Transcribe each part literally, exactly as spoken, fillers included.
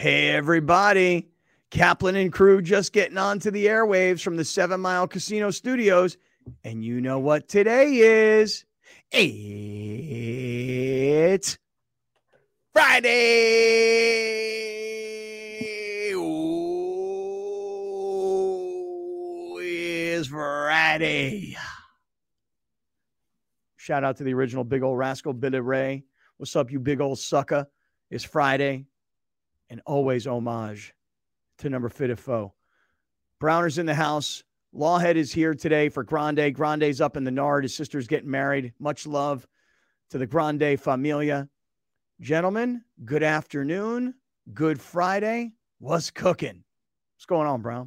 Hey, everybody. Kaplan and crew just getting onto the airwaves from the Seven Mile Casino Studios. And you know what today is? It's Friday. Ooh, it's Friday. Shout out to the original Big Old Rascal, Billy Ray. What's up, you big old sucker? It's Friday. And always homage to number fifty foe. Browner's in the house. Lawhead is here today for Grande. Grande's up in the Nard. His sister's getting married. Much love to the Grande familia. Gentlemen, good afternoon. Good Friday. What's cooking? What's going on, Brown?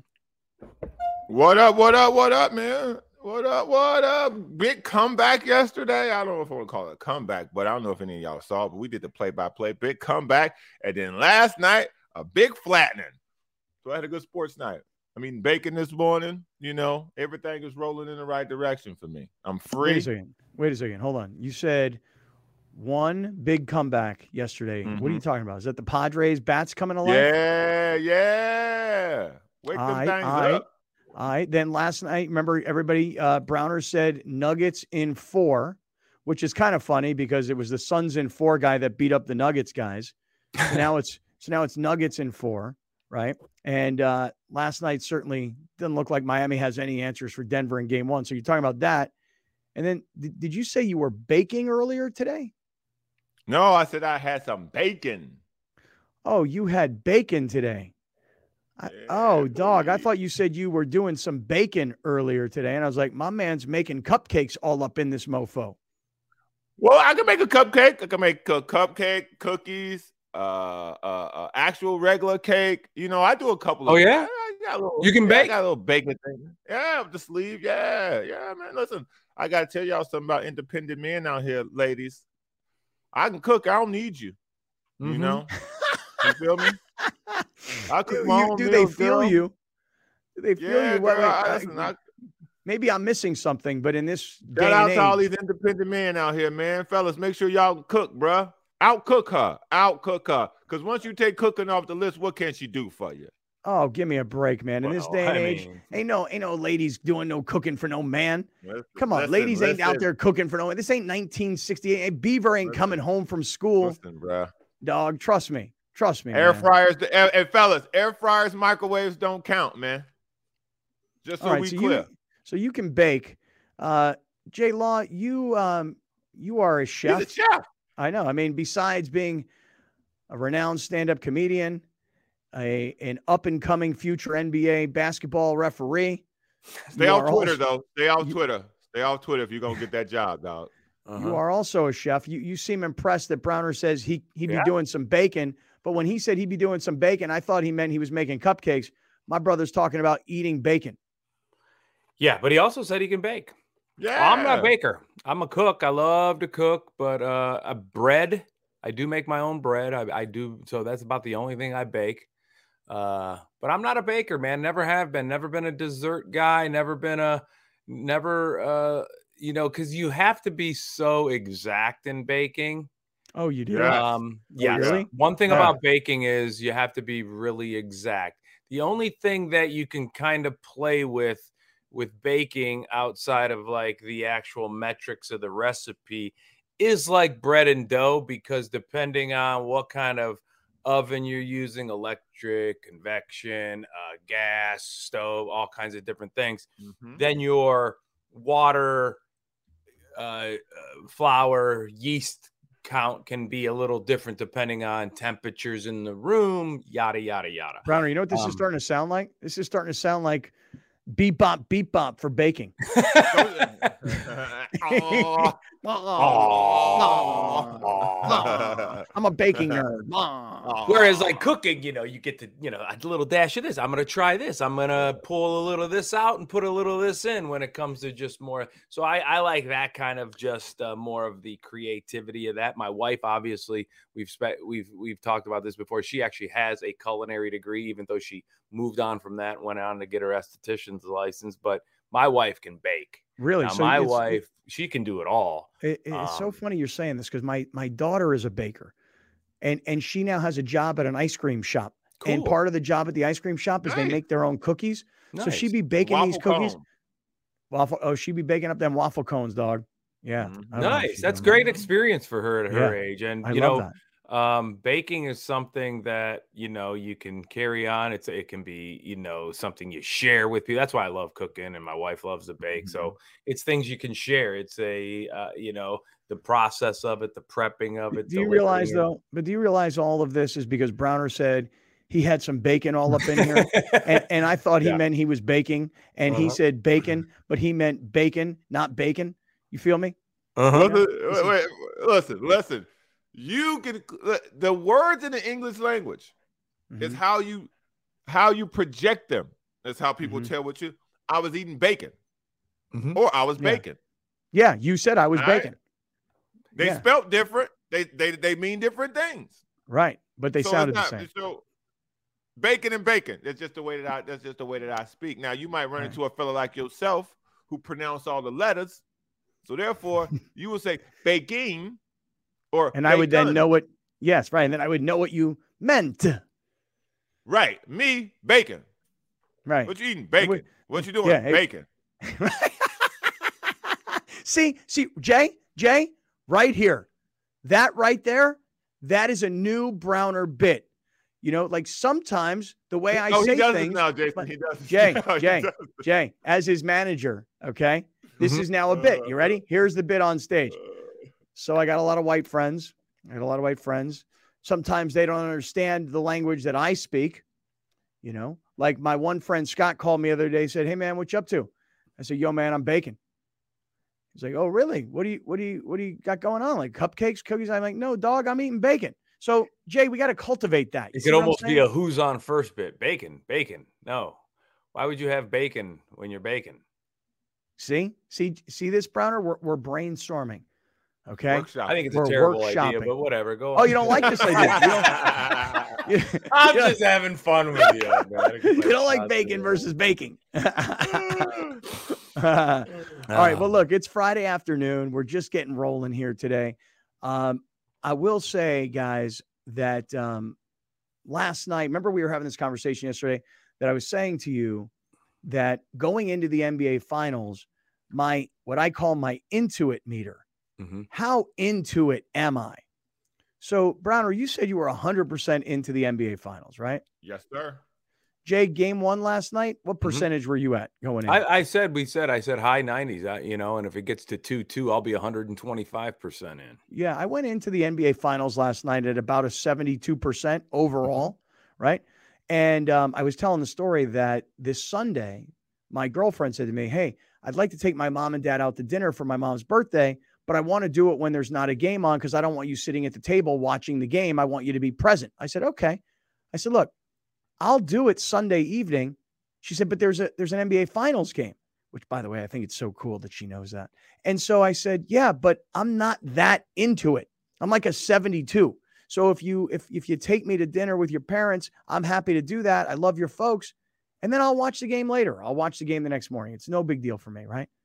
What up, what up, what up, man? What up, what up? Big comeback yesterday. I don't know if I want to call it a comeback, but I don't know if any of y'all saw it, but we did the play-by-play. Big comeback. And then last night, a big flattening. So I had a good sports night. I mean, bacon this morning, you know, everything is rolling in the right direction for me. I'm free. Wait a second. Wait a second. Hold on. You said one big comeback yesterday. Mm-hmm. What are you talking about? Is that the Padres bats coming alive? Yeah, yeah. Wake them I, things I, up. All right. Then last night, remember everybody, uh, Browner said Nuggets in four, which is kind of funny because it was the Suns in four guy that beat up the Nuggets guys. So now it's so now it's Nuggets in four, right? And uh, last night certainly didn't look like Miami has any answers for Denver in game one. So you're talking about that. And then th- did you say you were baking earlier today? No, I said I had some bacon. Oh, you had bacon today. I, oh, dog, I thought you said you were doing some bacon earlier today. And I was like, my man's making cupcakes all up in this mofo. Well, I can make a cupcake. I can make a cupcake, cookies, uh, uh, uh actual regular cake. You know, I do a couple of. Oh, yeah? I, I got a little, you can yeah, bake? I got a little bacon thing. Yeah, up the sleeve. Yeah, yeah, man. Listen, I got to tell y'all something about independent men out here, ladies. I can cook. I don't need you. Mm-hmm. You know? You feel me? I cook my you, own do meals, they feel girl. you? Do they feel yeah, you? Girl, Wait, wait, I, uh, listen, I, maybe I'm missing something, but in this day shout out and to all age, these independent men out here, man. Fellas, make sure y'all cook, bruh. Out cook her. Out cook her. Because once you take cooking off the list, what can she do for you? Oh, give me a break, man. In well, this day and I age, mean... ain't no ain't no ladies doing no cooking for no man. Listen, Come on, listen, ladies ain't listen. out there cooking for no man. This ain't nineteen sixty-eight. Beaver ain't listen, coming home from school. Listen, bruh. Dog, trust me. Trust me, Air man. fryers, and hey, fellas, air fryers, microwaves don't count, man. Just so All right, we so clear. You, so you can bake. Uh, Jay Law, you um, you are a chef. He's a chef. I know. I mean, besides being a renowned stand-up comedian, a an up-and-coming future N B A basketball referee. Stay off Twitter, also, though. Stay off you, Twitter. Stay off Twitter if you're going to get that job, dog. Uh-huh. You are also a chef. You you seem impressed that Browner says he, he'd yeah. be doing some bacon. But when he said he'd be doing some bacon, I thought he meant he was making cupcakes. My brother's talking about eating bacon. Yeah, but he also said he can bake. Yeah. I'm not a baker. I'm a cook. I love to cook, but uh, a bread, I do make my own bread. I, I do. So that's about the only thing I bake. Uh, but I'm not a baker, man. Never have been. Never been a dessert guy. Never been a, never, uh, you know, because you have to be so exact in baking. Oh, you do? Yes. Um, yes. Really? One thing yeah. about baking is you have to be really exact. The only thing that you can kind of play with with baking outside of like the actual metrics of the recipe is like bread and dough, because depending on what kind of oven you're using, electric, convection, uh, gas, stove, all kinds of different things, mm-hmm. then your water, uh, uh, flour, yeast count can be a little different depending on temperatures in the room, yada, yada, yada. Browner, you know what this um, is starting to sound like? This is starting to sound like beep bop, beep bop for baking. oh, oh, oh, I'm a baking nerd. Whereas like cooking, you know, you get to, you know, a little dash of this. I'm going to try this. I'm going to pull a little of this out and put a little of this in when it comes to just more. So I, I like that kind of just uh, more of the creativity of that. My wife, obviously, we've spe- we've we've talked about this before. She actually has a culinary degree, even though she moved on from that and went on to get her esthetician's license. But my wife can bake. Really? Now, so my wife, she can do it all. It, it's um, so funny you're saying this, because my my daughter is a baker, and and she now has a job at an ice cream shop. Cool. And part of the job at the ice cream shop is Nice. they make their own cookies. Nice. So she'd be baking Waffle these cookies. cone. Waffle. Oh, she'd be baking up them waffle cones, dog. Yeah. Mhm. I don't know what Nice. she's That's doing great there. experience for her at her Yeah. age. And I you love know, that. um, baking is something that you know you can carry on. It's it can be you know something you share with people. That's why I love cooking, and my wife loves to bake. Mm-hmm. So it's things you can share. It's a uh, you know the process of it, the prepping of it. Do you delivering realize it. though? But do you realize all of this is because Browner said he had some bacon all up in here, and, and I thought he Yeah. meant he was baking, and he Uh-huh. said bacon, but he meant bacon, not bacon. You feel me? Uh-huh. Listen, wait, wait, listen, listen. You can the words in the English language is Mhm. how you how you project them. That's how people Mhm. tell what you. I was eating bacon, Mhm. or I was Yeah. bacon. Yeah, you said I was All right. bacon, They Yeah. spelt different. They they they mean different things. right? But they So sounded it's the not, same. So bacon and bacon. That's just the way that I. That's just the way that I speak. Now you might run Right. into a fella like yourself who pronounce all the letters. So therefore, you will say baking, or And I would then bacon. know what. Yes, right. And then I would know what you meant. Right, me bacon. Right. What you eating? Bacon. would- What you doing? Yeah, hey- Bacon. see, see, Jay, Jay, right here, that right there, that is a new Browner bit. You know, like sometimes the way I oh, say he does things, it now, Jason. but- He does it Jay, now. He Jay, does Jay, as his manager, okay, this Mhm. is now a bit. You ready? Here's the bit on stage. it. So I got a lot of white friends. I got a lot of white friends. Sometimes they don't understand the language that I speak. You know, like my one friend Scott called me the other day, said, "Hey man, what you up to?" I said, "Yo man, I'm baking." He's like, "Oh really? What do you what do you what do you got going on? Like cupcakes, cookies?" I'm like, "No, dog, I'm eating bacon." So Jay, we got to cultivate that. You It see could what I'm almost be saying? a who's on first bit. Bacon, bacon. No. Why would you have bacon when you're baking? See, see, see this, Browner? We're, we're brainstorming. Okay. Workshop. I think it's We're a terrible idea, workshopping. but whatever. Go on. Oh, you don't like this idea? You don't, you, I'm you don't- just having fun with you, man. you don't like bacon versus baking. All right. Well, look, it's Friday afternoon. We're just getting rolling here today. Um, I will say, guys, that um, last night, remember we were having this conversation yesterday that I was saying to you that going into the N B A Finals, my what I call my Intuit meter, Mm-hmm. how into it am I? So, Browner, you said you were one hundred percent into the N B A Finals, right? Yes, sir. Jay, game one last night, what Mhm. percentage were you at going in? I, I said, we said, I said high nineties, uh, you know, and if it gets to two two, I'll be one hundred twenty-five percent in. Yeah, I went into the N B A Finals last night at about a seventy-two percent overall, right? And um, I was telling the story that this Sunday, my girlfriend said to me, "Hey, I'd like to take my mom and dad out to dinner for my mom's birthday, but I want to do it when there's not a game on because I don't want you sitting at the table watching the game. I want you to be present." I said, "Okay." I said, "Look, I'll do it Sunday evening." She said, "But there's a there's an N B A Finals game," which, by the way, I think it's so cool that she knows that. And so I said, "Yeah, but I'm not that into it. I'm like a seventy-two. So if you if if you take me to dinner with your parents, I'm happy to do that. I love your folks. And then I'll watch the game later. I'll watch the game the next morning. It's no big deal for me, right?"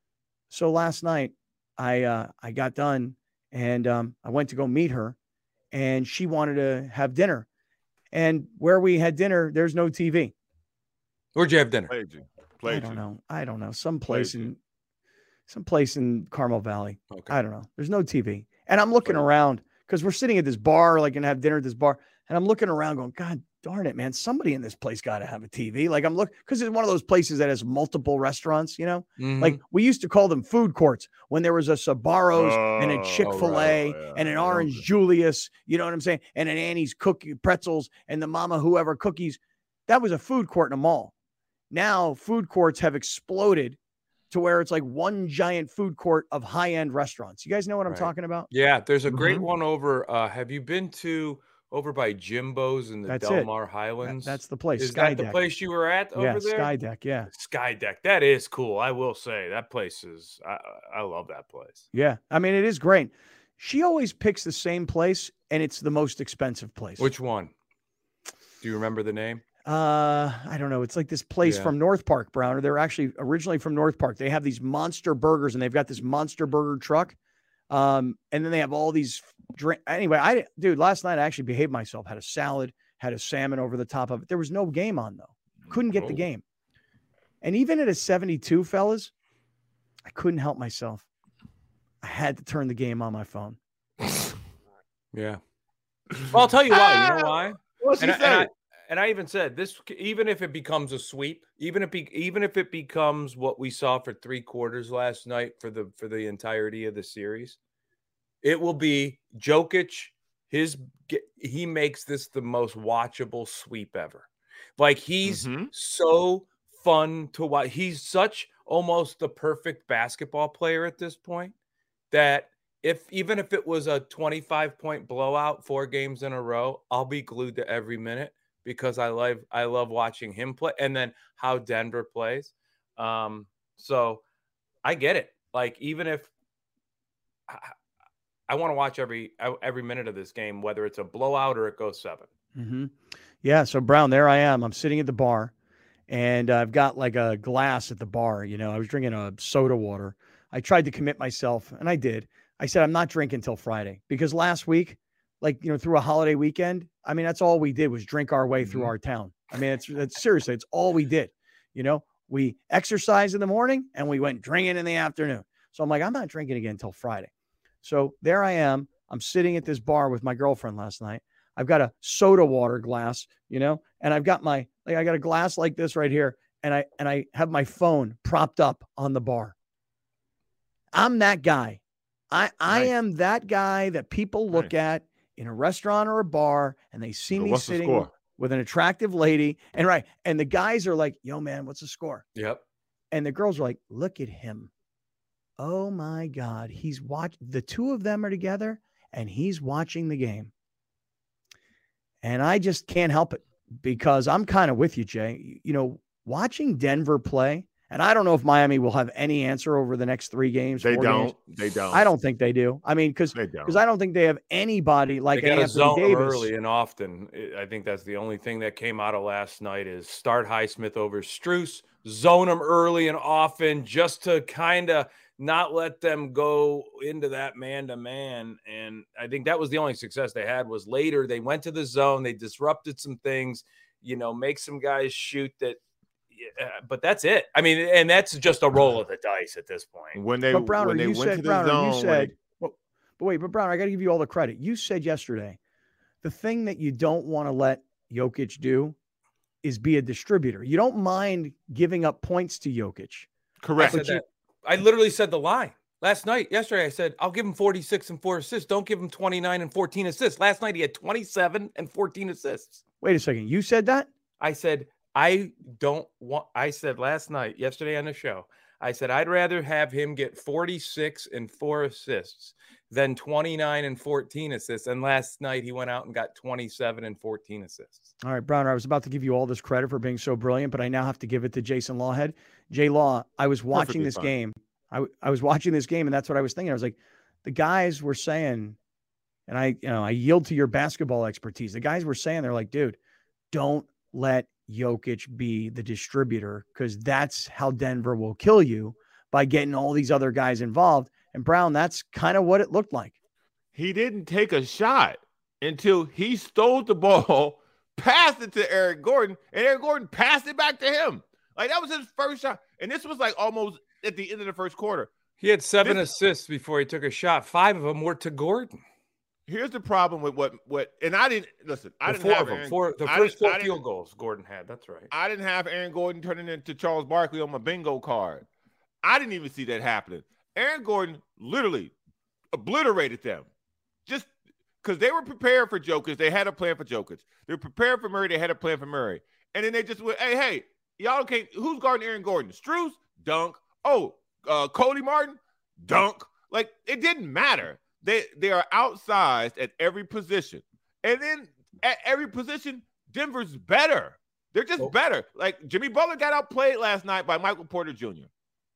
So last night, I uh, I got done and um, I went to go meet her, and she wanted to have dinner. And where we had dinner, there's no T V. Where'd you have dinner? Played you. I Played don't you. know. I don't know. Some place Played you. in some place in Carmel Valley. Okay. I don't know. There's no T V. And I'm looking Played you. around because we're sitting at this bar, like gonna have dinner at this bar. And I'm looking around going, God darn it, man. Somebody in this place got to have a T V. Like I'm looking because it's one of those places that has multiple restaurants, you know? Mhm. Like we used to call them food courts when there was a Sabaros and a Oh, Chick-fil-A right. Oh, and an yeah. Orange Julius, you know what I'm saying? And an Annie's cookie pretzels and the Mama Whoever cookies. That was a food court in a mall. Now food courts have exploded to where it's like one giant food court of high-end restaurants. You guys know what I'm Right. talking about? Yeah, there's a great Mhm. one over. Uh, have you been to over by Jimbo's in the That's Del it. Mar That- Highlands? that's the place. Is Sky that the Deck. place you were at over Yeah, there? Sky Deck. Yeah. Sky Deck. That is cool. I will say that place is. I, I love that place. Yeah. I mean, it is great. She always picks the same place, and it's the most expensive place. Which one? Do you remember the name? Uh, I don't know. It's like this place Yeah. from North Park, Browner. They're actually originally from North Park. They have these monster burgers, and they've got this monster burger truck. Um, and then they have all these drink. Anyway, I dude, last night I actually behaved myself. Had a salad, had a salmon over the top of it. There was no game on though. Couldn't get oh. the game. And even at a seventy-two, fellas, I couldn't help myself. I had to turn the game on my phone. Yeah. Well, I'll tell you why. You know why? What's and, he I, say? and, I, and I even said this, even if it becomes a sweep, even if be, even if it becomes what we saw for three quarters last night for the for the entirety of the series, it will be Jokic. His he makes this the most watchable sweep ever. Like he's mm-hmm. so fun to watch. He's such almost the perfect basketball player at this point that if even if it was a twenty-five point blowout four games in a row, I'll be glued to every minute because I love I love watching him play and then how Denver plays. Um, so I get it. Like even if I, I want to watch every every minute of this game, whether it's a blowout or it goes seven. Mm-hmm. Yeah. So Brown, there I am. I'm sitting at the bar, and I've got like a glass at the bar. You know, I was drinking a soda water. I tried to commit myself, and I did. I said, I'm not drinking until Friday because last week, like, you know, through a holiday weekend, I mean, that's all we did was drink our way mm-hmm. through our town. I mean, it's, it's seriously, it's all we did. You know, we exercised in the morning and we went drinking in the afternoon. So I'm like, I'm not drinking again until Friday. So there I am. I'm sitting at this bar with my girlfriend last night. I've got a soda water glass, you know, and I've got my, like, I got a glass like this right here. And I, and I have my phone propped up on the bar. I'm that guy. I, I nice. am that guy that people look nice. at in a restaurant or a bar and they see but me sitting with an attractive lady. And right. And the guys are like, yo, man, what's the score? Yep. And the girls are like, look at him. Oh my God. He's watching. The two of them are together and he's watching the game. And I just can't help it because I'm kind of with you, Jay. You know, watching Denver play, and I don't know if Miami will have any answer over the next three games. They don't. Games. They don't. I don't think they do. I mean, because because I don't think they have anybody like they got Anthony a zone Davis. Early and often. I think that's the only thing that came out of last night is start Highsmith over Strus, zone them early and often just to kind of not let them go into that man-to-man. And I think that was the only success they had was later. They went to the zone. They disrupted some things, you know, make some guys shoot that. Uh, but that's it. I mean, and that's just a roll of the dice at this point. When they, but Browner, when they you went said, to the Browner, zone, you said, they... but, but wait, but Browner, I got to give you all the credit. You said yesterday, the thing that you don't want to let Jokic do is be a distributor. You don't mind giving up points to Jokic. Correct. I, said that. I literally said the line last night. Yesterday, I said, I'll give him forty-six and four assists. Don't give him twenty-nine and fourteen assists. Last night, he had twenty-seven and fourteen assists. Wait a second. You said that? I said, I don't want, I said last night, yesterday on the show, I said, I'd rather have him get forty-six and four assists than twenty-nine and fourteen assists. And last night he went out and got twenty-seven and fourteen assists. All right, Browner, I was about to give you all this credit for being so brilliant, but I now have to give it to Jason Lawhead. Jay Law, I was watching Perfectly this fine. game. I, I was watching this game, and that's what I was thinking. I was like, the guys were saying, and I, you know, I yield to your basketball expertise. The guys were saying, they're like, dude, don't let Jokic be the distributor because that's how Denver will kill you by getting all these other guys involved. And Brown, that's kind of what it looked like. He didn't take a shot until he stole the ball, passed it to Eric Gordon, and Eric Gordon passed it back to him. Like that was his first shot. And this was like almost at the end of the first quarter. He had seven this, assists before he took a shot. Five of them were to Gordon. Here's the problem with what what and I didn't listen. I the didn't four have of them. Aaron, Four, the I first four I field goals Gordon had. That's right. I didn't have Aaron Gordon turning into Charles Barkley on my bingo card. I didn't even see that happening. Aaron Gordon literally obliterated them, just because they were prepared for Jokic. They had a plan for Jokic. They were prepared for Murray. They had a plan for Murray. And then they just went, hey, hey, y'all can't. Who's guarding Aaron Gordon? Strus, dunk. Oh, uh, Cody Martin, dunk. Like it didn't matter. They they are outsized at every position. And then at every position, Denver's better. They're just oh. better. Like Jimmy Butler got outplayed last night by Michael Porter Junior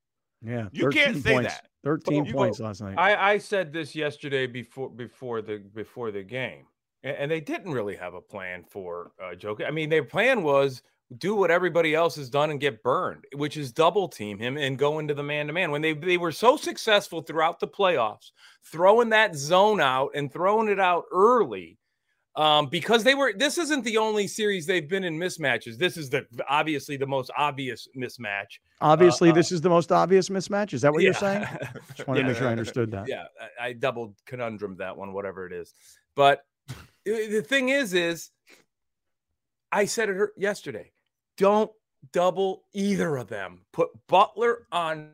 Yeah. You can't say points. that. thirteen you points go, last night. I, I said this yesterday before before the before the game. And, and they didn't really have a plan for uh, Jokic. I mean, their plan was do what everybody else has done and get burned, which is double team him and go into the man-to-man. When they, they were so successful throughout the playoffs, throwing that zone out and throwing it out early, um, because they were, this isn't the only series they've been in mismatches. This is the obviously the most obvious mismatch. Obviously, uh, this is the most obvious mismatch. Is that what yeah. you're saying? Just want to Yeah. make sure I understood that. Yeah, I, I double conundrum that one, whatever it is. But the thing is, is I said it yesterday. Don't double either of them. Put Butler on.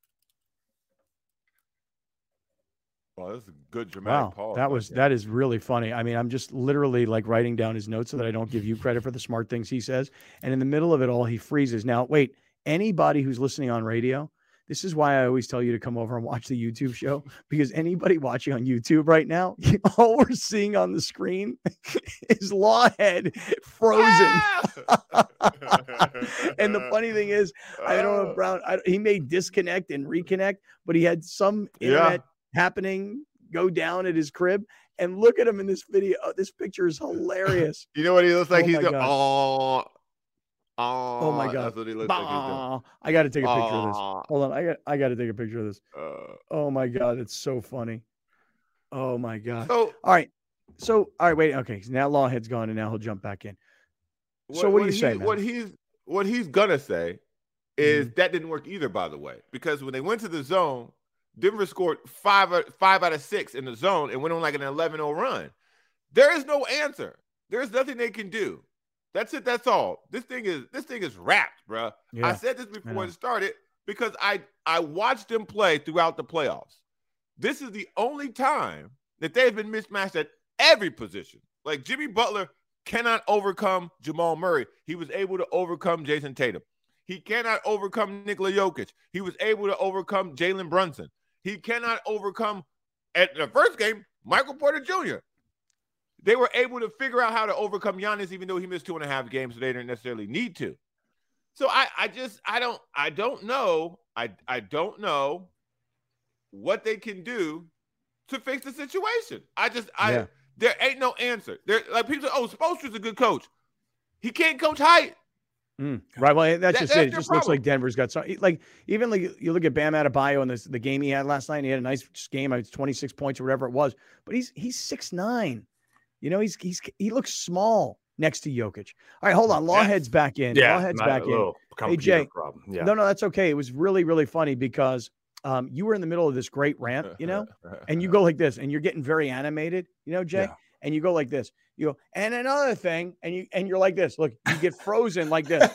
Well, this is a good dramatic Wow, pause. that right was there. that is really funny. I mean, I'm just literally like writing down his notes so that I don't give you credit for the smart things he says. And in the middle of it all, he freezes. Now, wait, anybody who's listening on radio, this is why I always tell you to come over and watch the YouTube show, because anybody watching on YouTube right now, all we're seeing on the screen is Lawhead frozen. Ah! And the funny thing is, I don't know if Brown, I, he may disconnect and reconnect, but he had some internet Yeah. happening go down at his crib. And look at him in this video. Oh, this picture is hilarious. You know what he looks like? Oh He's my going, God. oh, oh, Oh my God. That's what he looks like he's doing. Bah. I got to take a picture of this. Aw. Hold on. I got I got to take a picture of this. Uh, Oh my God. It's so funny. Oh my God. so, All right. So, all right, wait. Okay. So now Lawhead's gone and now he'll jump back in. what, So what do you he, say, man? What he's what he's gonna say is Mm-hmm. that didn't work either. By the way, because when they went to the zone, Denver scored five five out of six in the zone and went on like an eleven oh run. There is no answer. There's nothing they can do. That's it. That's all. This thing is this thing is wrapped, bro. Yeah, I said this I before know. it started because I I watched them play throughout the playoffs. This is the only time that they've been mismatched at every position. Like Jimmy Butler cannot overcome Jamal Murray. He was able to overcome Jason Tatum. He cannot overcome Nikola Jokic. He was able to overcome Jalen Brunson. He cannot overcome, at the first game, Michael Porter Junior They were able to figure out how to overcome Giannis, even though he missed two and a half games, so they didn't necessarily need to. So I, I just, I don't, I don't know. I, I don't know what they can do to fix the situation. I just, I, Yeah. there ain't no answer. There, like people say, oh, Spoelstra's a good coach. He can't coach height. Mm, right. Well, that's That- just that's it. It their just looks problem. like Denver's got some, like, even like you look at Bam Adebayo and this, the game he had last night, and he had a nice game. It's twenty-six points or whatever it was, but he's, he's six nine. You know, he's, he's, he looks small next to Jokic. All right, hold on. Lawhead's back in. Lawhead's my back in. little Hey, computer Jay. problem. Yeah. No, no, that's okay. It was really, really funny because um, you were in the middle of this great rant, you know, and you go like this, and you're getting very animated, you know, Jay, Yeah. and you go like this. You go, and another thing, and you and you're like this. Look, you get frozen like this.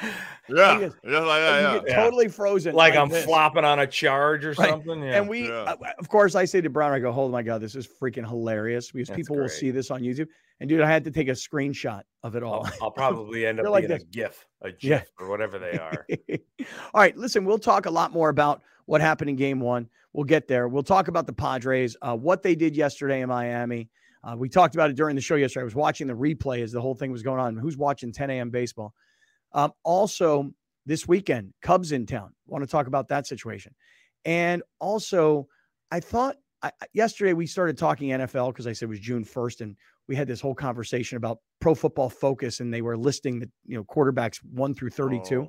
Yeah, He is- just like And that, you yeah. get Yeah. totally frozen, like I'm this. flopping on a charge or Right. something. Yeah. And we, Yeah. uh, of course, I say to Brown, I go, "Oh my God, this is freaking hilarious!" Because That's people will great. see this on YouTube. And dude, I had to take a screenshot of it all. I'll, I'll probably end up You're like being this. a GIF, a GIF, Yeah. or whatever they are. All right, listen, we'll talk a lot more about what happened in game one. We'll get there. We'll talk about the Padres, uh, what they did yesterday in Miami. Uh, we talked about it during the show yesterday. I was watching the replay as the whole thing was going on. Who's watching ten a.m. baseball? Um, also, this weekend, Cubs in town. Want to talk about that situation. And also, I thought I, yesterday we started talking N F L because I said it was June first, and we had this whole conversation about Pro Football Focus, and they were listing the you know quarterbacks one through thirty-two.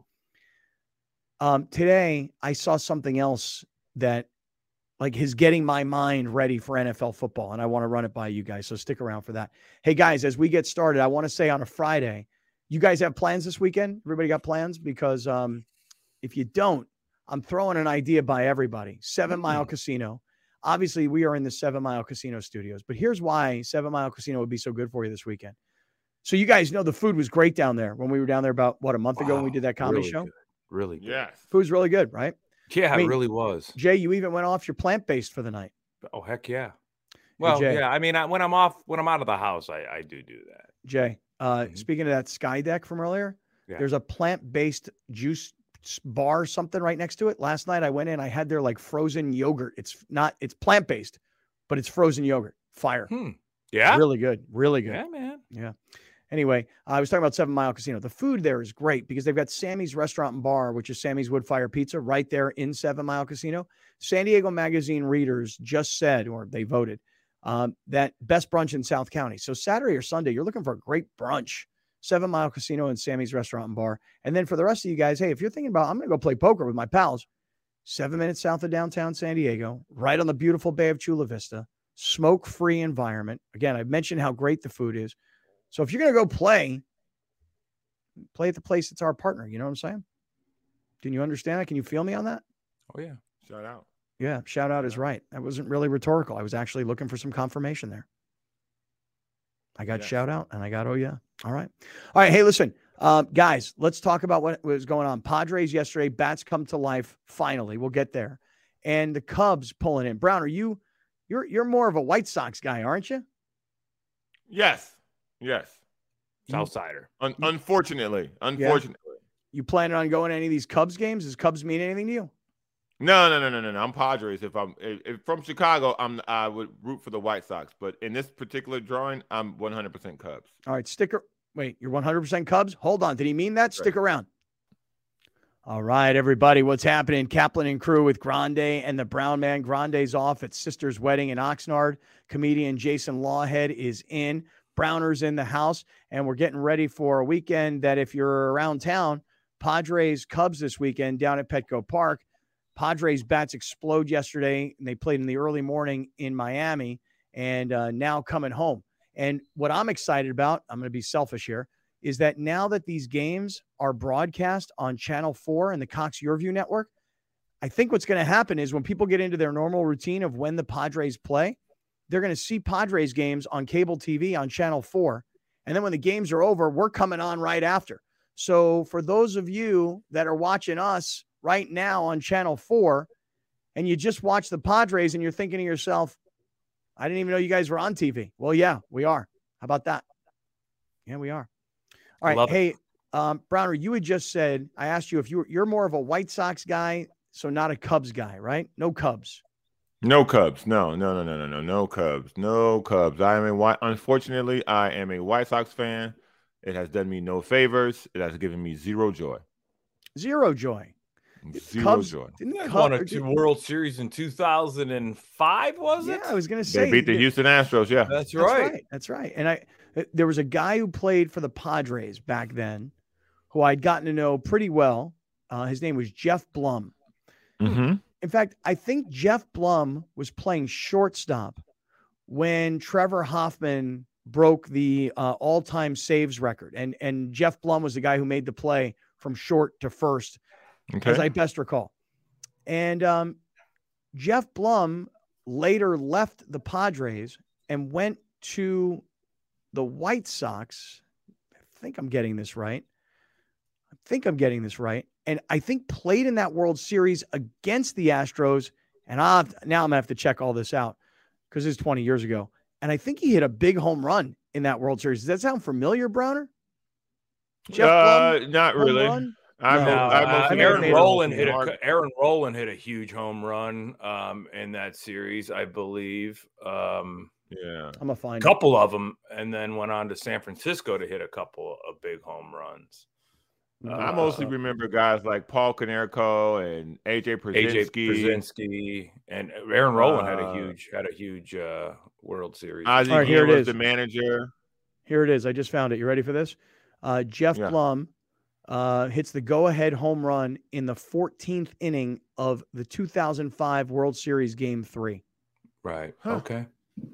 Oh. Um, today, I saw something else that like is getting my mind ready for N F L football, and I want to run it by you guys. So stick around for that. Hey guys, as we get started, I want to say on a Friday, you guys have plans this weekend? Everybody got plans? Because um, if you don't, I'm throwing an idea by everybody. Seven Mile Casino. Obviously, we are in the Seven Mile Casino studios, but here's why Seven Mile Casino would be so good for you this weekend. So you guys know the food was great down there when we were down there about, what, a month ago when we Wow, did that comedy really show? good, Really good. Yes. Food's really good, right? Yeah, I mean, it really was. Jay, you even went off your plant-based for the night. Oh, heck yeah. Well, Jay. yeah. I mean, I, when I'm off, when I'm out of the house, I, I do do that. Jay, uh, Mhm. speaking of that Sky Deck from earlier, Yeah. there's a plant-based juice bar, something right next to it. Last night I went in, I had their like frozen yogurt. It's not, it's plant-based, but it's frozen yogurt. Fire. Hmm. Yeah. Really good. Really good. Yeah, man. Yeah. Anyway, I was talking about Seven Mile Casino. The food there is great because they've got Sammy's Restaurant and Bar, which is Sammy's Wood Fire Pizza, right there in Seven Mile Casino. San Diego Magazine readers just said, or they voted, um, that best brunch in South County. So Saturday or Sunday, you're looking for a great brunch. Seven Mile Casino and Sammy's Restaurant and Bar. And then for the rest of you guys, hey, if you're thinking about, I'm going to go play poker with my pals, seven minutes south of downtown San Diego, right on the beautiful Bay of Chula Vista, smoke-free environment. Again, I mentioned how great the food is. So if you're going to go play, play at the place that's our partner. You know what I'm saying? Can you understand that? Can you feel me on that? Oh, yeah. Shout out. Yeah, shout out is right. That wasn't really rhetorical. I was actually looking for some confirmation there. I got Yeah. shout out and I got, oh, yeah. All right. All right. Hey, listen, um, guys, let's talk about what was going on. Padres yesterday, bats come to life. Finally, we'll get there. And the Cubs pulling in. Brown, are you, you're, you're more of a White Sox guy, aren't you? Yes. Yes. Southsider. Un- unfortunately. Unfortunately. You planning on going to any of these Cubs games? Does Cubs mean anything to you? No, no, no, no, no, no. I'm Padres. If I'm if, if from Chicago, I'm I would root for the White Sox. But in this particular drawing, I'm one hundred percent Cubs. All right, sticker. Wait, you're one hundred percent Cubs? Hold on. Did he mean that? Stick around. All right, everybody. What's happening? Kaplan and crew with Grande and the Brown Man. Grande's off at sister's wedding in Oxnard. Comedian Jason Lawhead is in. Browner's in the house. And we're getting ready for a weekend that if you're around town, Padres Cubs this weekend down at Petco Park. Padres bats explode yesterday, and they played in the early morning in Miami, and uh, now coming home. And what I'm excited about, I'm going to be selfish here, is that now that these games are broadcast on Channel four and the Cox Yorview Network, I think what's going to happen is when people get into their normal routine of when the Padres play, they're going to see Padres games on cable T V on Channel four. And then when the games are over, we're coming on right after. So for those of you that are watching us right now on Channel four, and you just watch the Padres and you're thinking to yourself, I didn't even know you guys were on T V. Well, yeah, we are. How about that? Yeah, we are. All right. Love it. Hey, um, Browner, you had just said, I asked you if you were, you're more of a White Sox guy, so not a Cubs guy, right? No Cubs. No Cubs. No, no, no, no, no, no, no Cubs. No Cubs. I am a white. Unfortunately, I am a White Sox fan. It has done me no favors. It has given me zero joy. Zero joy. Zero Cubs, joy. Didn't the They Cubs, won a two World Series in two thousand five, was yeah, it? I was going to say. They beat the Houston Astros. Yeah. That's That's right. right. That's right. And I, there was a guy who played for the Padres back then, who I'd gotten to know pretty well. Uh, his name was Jeff Blum. Mm-hmm. In fact, I think Jeff Blum was playing shortstop when Trevor Hoffman broke the uh, all-time saves record, and and Jeff Blum was the guy who made the play from short to first, Okay. as I best recall. And um, Jeff Blum later left the Padres and went to the White Sox. I think I'm getting this right. I think I'm getting this right. And I think played in that World Series against the Astros. And I'll, now I'm going to have to check all this out because it's twenty years ago. And I think he hit a big home run in that World Series. Does that sound familiar, Browner? Jeff uh, Blum, not home really. run? I'm, No, No, I'm uh, mostly Aaron made a Rowland home hit run. a Aaron Rowland hit a huge home run um, in that series, I believe. Um, Yeah. I'm going to find a couple of them, and then went on to San Francisco to hit a couple of big home runs. it. I mostly remember guys like Paul Konerko and A J A J Przinsky, Przinsky and Aaron Rowland had a Uh, huge had a huge uh, World Series. Ozzie All right, here Guillen it was is. the manager. Here it is. I just found it. You ready for this? Uh, Jeff Yeah. Blum uh, hits the go-ahead home run in the fourteenth inning of the two thousand five World Series Game Three. Right. Huh. Okay.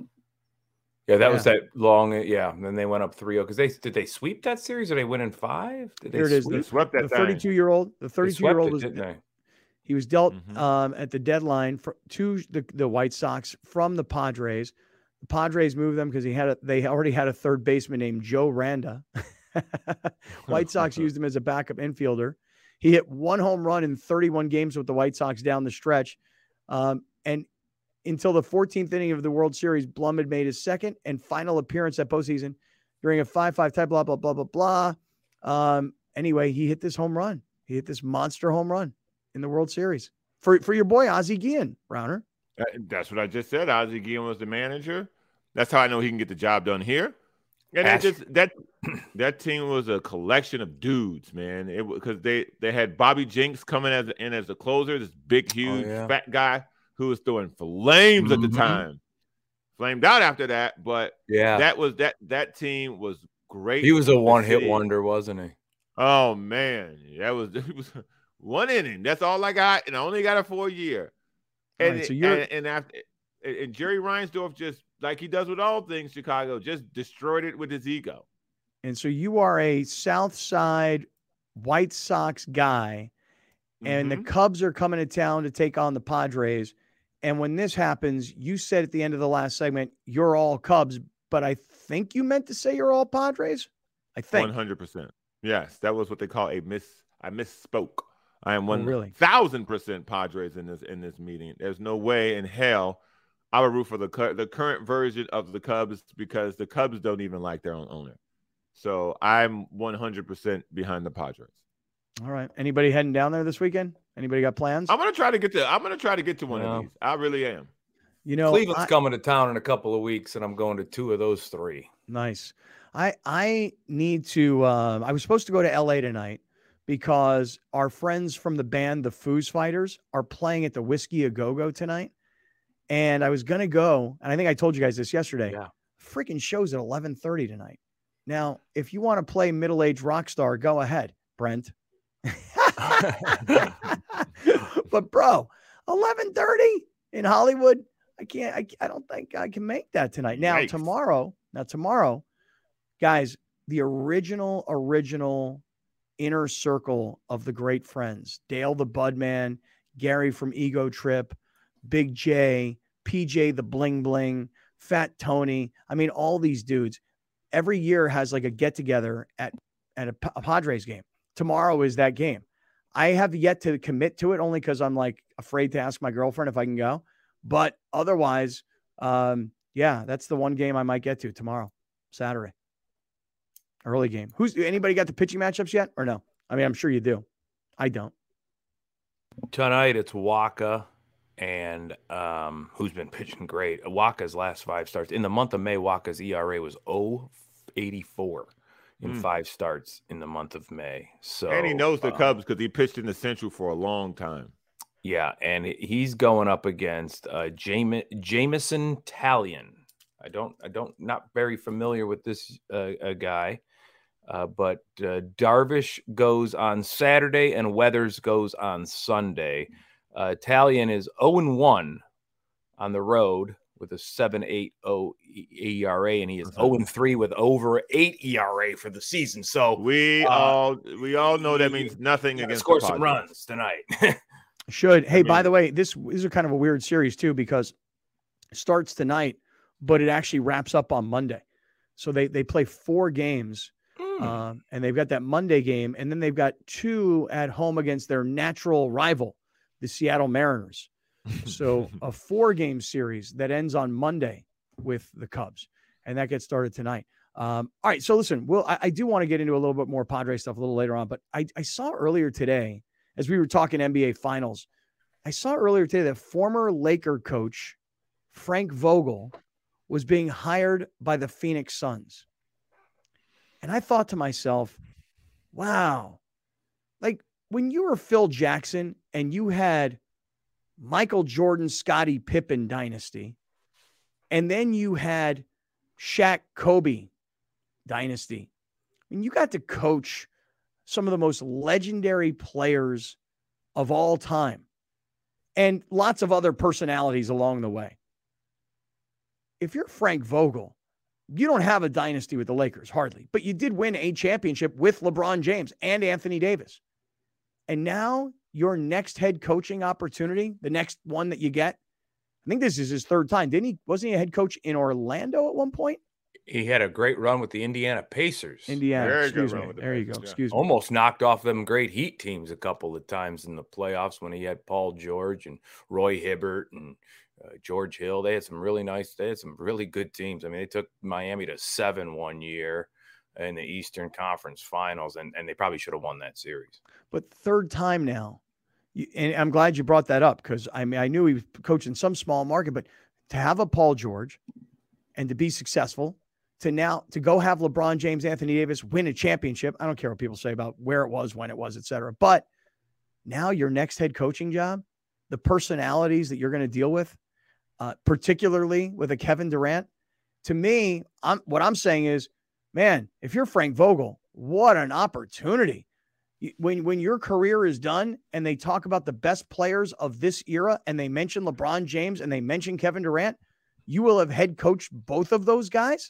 Yeah, that was Yeah. that long. Yeah, and then they went up three oh because they did they sweep that series or they win in five? Did they Here it is. They sweep? swept that The thing. thirty-two-year-old, the They thirty-two-year-old swept was it, didn't they? he was dealt Mhm. um, at the deadline for, to the, the White Sox from the Padres. The Padres moved them because he had a, they already had a third baseman named Joe Randa. White Sox used him as a backup infielder. He hit one home run in thirty-one games with the White Sox down the stretch. Um, and until the fourteenth inning of the World Series, Blum had made his second and final appearance at postseason during a five five tie, blah, blah, blah, blah, blah. Um, anyway, he hit this home run. He hit this monster home run in the World Series for, for your boy, Ozzie Guillen, Browner. Uh, That's what I just said. Ozzie Guillen was the manager. That's how I know he can get the job done here. And it Ask- just that that team was a collection of dudes, man. It because they they had Bobby Jenks coming as in as a closer, this big, huge, yeah. fat guy who was throwing flames at the Mhm. time. Flamed out after that, but Yeah. that was that that team was great. He was a one to hit see. wonder, wasn't he? Oh man, that was, it was one inning. That's all I got, and I only got it for a year. And right, so it- you're- and, and after and, and Jerry Reinsdorf, just like he does with all things Chicago, just destroyed it with his ego. And so you are a South Side White Sox guy, and Mhm. the Cubs are coming to town to take on the Padres. And when this happens, you said at the end of the last segment, you're all Cubs, but I think you meant to say you're all Padres. I think. one hundred percent. Yes, that was what they call a miss. I misspoke. I am one really? thousand percent Padres in this in this meeting. There's no way in hell I would root for the cu- the current version of the Cubs because the Cubs don't even like their own owner. So I'm one hundred percent behind the Padres. All right. Anybody heading down there this weekend? Anybody got plans? I'm gonna try to get to. I'm gonna try to get to one Yeah. of these. I really am. You know, Cleveland's I- coming to town in a couple of weeks, and I'm going to two of those three. Nice. I I need to. Uh, I was supposed to go to L A tonight because our friends from the band the Foos Fighters are playing at the Whiskey A Go Go tonight, and I was gonna go. And I think I told you guys this yesterday. Yeah. Freaking show's at eleven thirty tonight. Now, if you want to play middle aged rock star, go ahead, Brent. But bro, eleven thirty in Hollywood. I can't. I, I don't think I can make that tonight. Now Yikes. tomorrow. Now tomorrow. Guys, the original, original inner circle of the great friends, Dale the Budman, Gary from Ego Trip, Big J, P J the Bling Bling, Fat Tony. I mean, all these dudes every year has like a get together at, at a, a Padres game. Tomorrow is that game. I have yet to commit to it only because I'm like afraid to ask my girlfriend if I can go. But otherwise, um, yeah, that's the one game I might get to tomorrow, Saturday. Early game. Who's anybody got the pitching matchups yet or no? I mean, I'm sure you do. I don't. Tonight it's Waka, and um, who's been pitching great. Waka's last five starts in the month of May. Waka's E R A was oh eighty-four in Mm. five starts in the month of May. So And he knows the um, Cubs because he pitched in the Central for a long time. Yeah, and he's going up against uh, Jame- Jameson Talion. I don't, I don't, not very familiar with this uh, uh, guy, uh, but uh, Darvish goes on Saturday and Weathers goes on Sunday. Uh, Talion is oh and one on the road with a seven point eight oh E R A, and he is Okay. oh and three with over eight E R A for the season. So We Uh, all we all know that he- means nothing gotta against score the some Padres. runs tonight. Should. Hey, by mean- the way, this, this is kind of a weird series too, because it starts tonight, but it actually wraps up on Monday. So they, they play four games Hmm. um, and they've got that Monday game, and then they've got two at home against their natural rival, the Seattle Mariners. So a four game series that ends on Monday with the Cubs, and that gets started tonight. Um, all right. So listen, Will, I, I do want to get into a little bit more Padres stuff a little later on, but I, I saw earlier today, as we were talking N B A finals, I saw earlier today that former Laker coach Frank Vogel was being hired by the Phoenix Suns. And I thought to myself, wow, like when you were Phil Jackson and you had Michael Jordan, Scottie Pippen dynasty, and then you had Shaq Kobe dynasty, I mean, you got to coach some of the most legendary players of all time and lots of other personalities along the way. If you're Frank Vogel, you don't have a dynasty with the Lakers, hardly, but you did win a championship with LeBron James and Anthony Davis. And now your next head coaching opportunity, the next one that you get, I think this is his third time. Didn't he? Wasn't he a head coach in Orlando at one point? He had a great run with the Indiana Pacers. Indiana. Very good Excuse run me. with the There you go. Pacers, yeah. Excuse me. Almost knocked off them great Heat teams a couple of times in the playoffs when he had Paul George and Roy Hibbert and uh, George Hill. They had some really nice, they had some really good teams. I mean, they took Miami to seven one year in the Eastern Conference Finals, and, and they probably should have won that series. But third time now. You, and I'm glad you brought that up because I mean, I knew he was coaching some small market, but to have a Paul George and to be successful, to now to go have LeBron James, Anthony Davis win a championship. I don't care what people say about where it was, when it was, et cetera. But now your next head coaching job, the personalities that you're going to deal with, uh, particularly with a Kevin Durant, to me, I'm what I'm saying is, man, if you're Frank Vogel, what an opportunity. When, when your career is done and they talk about the best players of this era and they mention LeBron James and they mention Kevin Durant, you will have head coached both of those guys.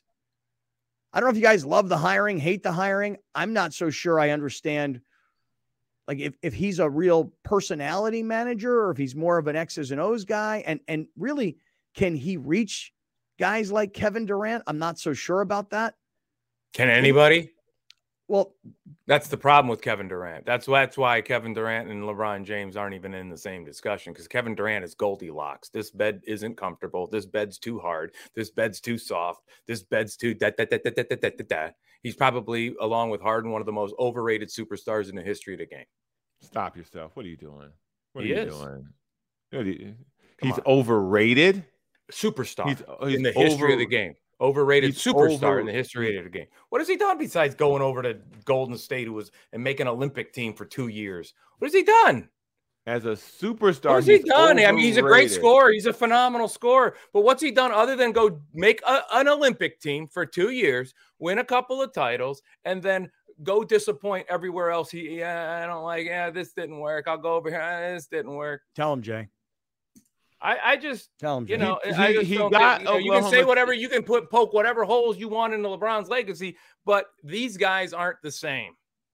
I don't know if you guys love the hiring, hate the hiring. I'm not so sure I understand, like, if, if he's a real personality manager or if he's more of an X's and O's guy. And, and really, can he reach guys like Kevin Durant? I'm not so sure about that. Can anybody? Well, that's the problem with Kevin Durant. That's why, that's why Kevin Durant and LeBron James aren't even in the same discussion, because Kevin Durant is Goldilocks. This bed isn't comfortable. This bed's too hard. This bed's too soft. This bed's too da da da da da da da da da. He's probably, along with Harden, one of the most overrated superstars in the history of the game. Stop yourself. What are you doing? What he are you is. doing? What are you, he's overrated? Superstar he's, he's in the history over, of the game. Overrated he's superstar over, in the history of the game. What has he done besides going over to Golden State, who was and make an Olympic team for two years? What has he done? As a superstar, what has he done? Overrated. I mean, he's a great scorer. He's a phenomenal scorer. But what's he done other than go make a, an Olympic team for two years, win a couple of titles, and then go disappoint everywhere else? He, yeah, I don't like, yeah, this didn't work. I'll go over here. Ah, this didn't work. Tell him, Jay. I, I just, Tell him, you Jay. know, he, I just he don't got think, you, know, you can say whatever, you can put poke whatever holes you want into LeBron's legacy, but these guys aren't the same.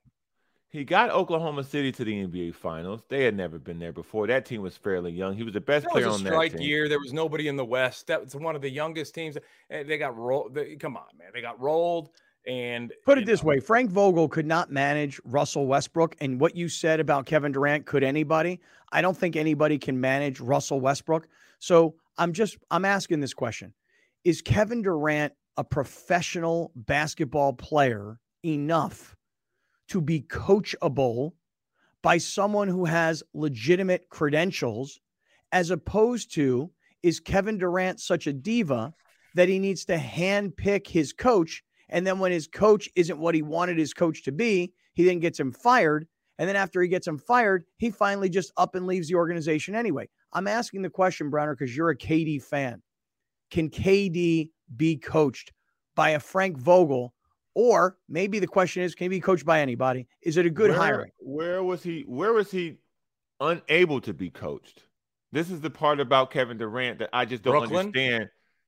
He got Oklahoma City to the N B A Finals. They had never been there before. That team was fairly young. He was the best that player was a on that strike team. year. There was nobody in the West. That was one of the youngest teams. They got rolled. Come on, man. They got rolled. And put it this know. way, Frank Vogel could not manage Russell Westbrook. And what you said about Kevin Durant, could anybody? I don't think anybody can manage Russell Westbrook. So I'm just, I'm asking this question. Is Kevin Durant a professional basketball player enough to be coachable by someone who has legitimate credentials, as opposed to, is Kevin Durant such a diva that he needs to handpick his coach? And then when his coach isn't what he wanted his coach to be, he then gets him fired. And then after he gets him fired, he finally just up and leaves the organization anyway. I'm asking the question, Browner, because you're a K D fan. Can K D be coached by a Frank Vogel? Or maybe the question is, can he be coached by anybody? Is it a good where, hiring? Where was he? Where was he unable to be coached? This is the part about Kevin Durant that I just don't Brooklyn? understand.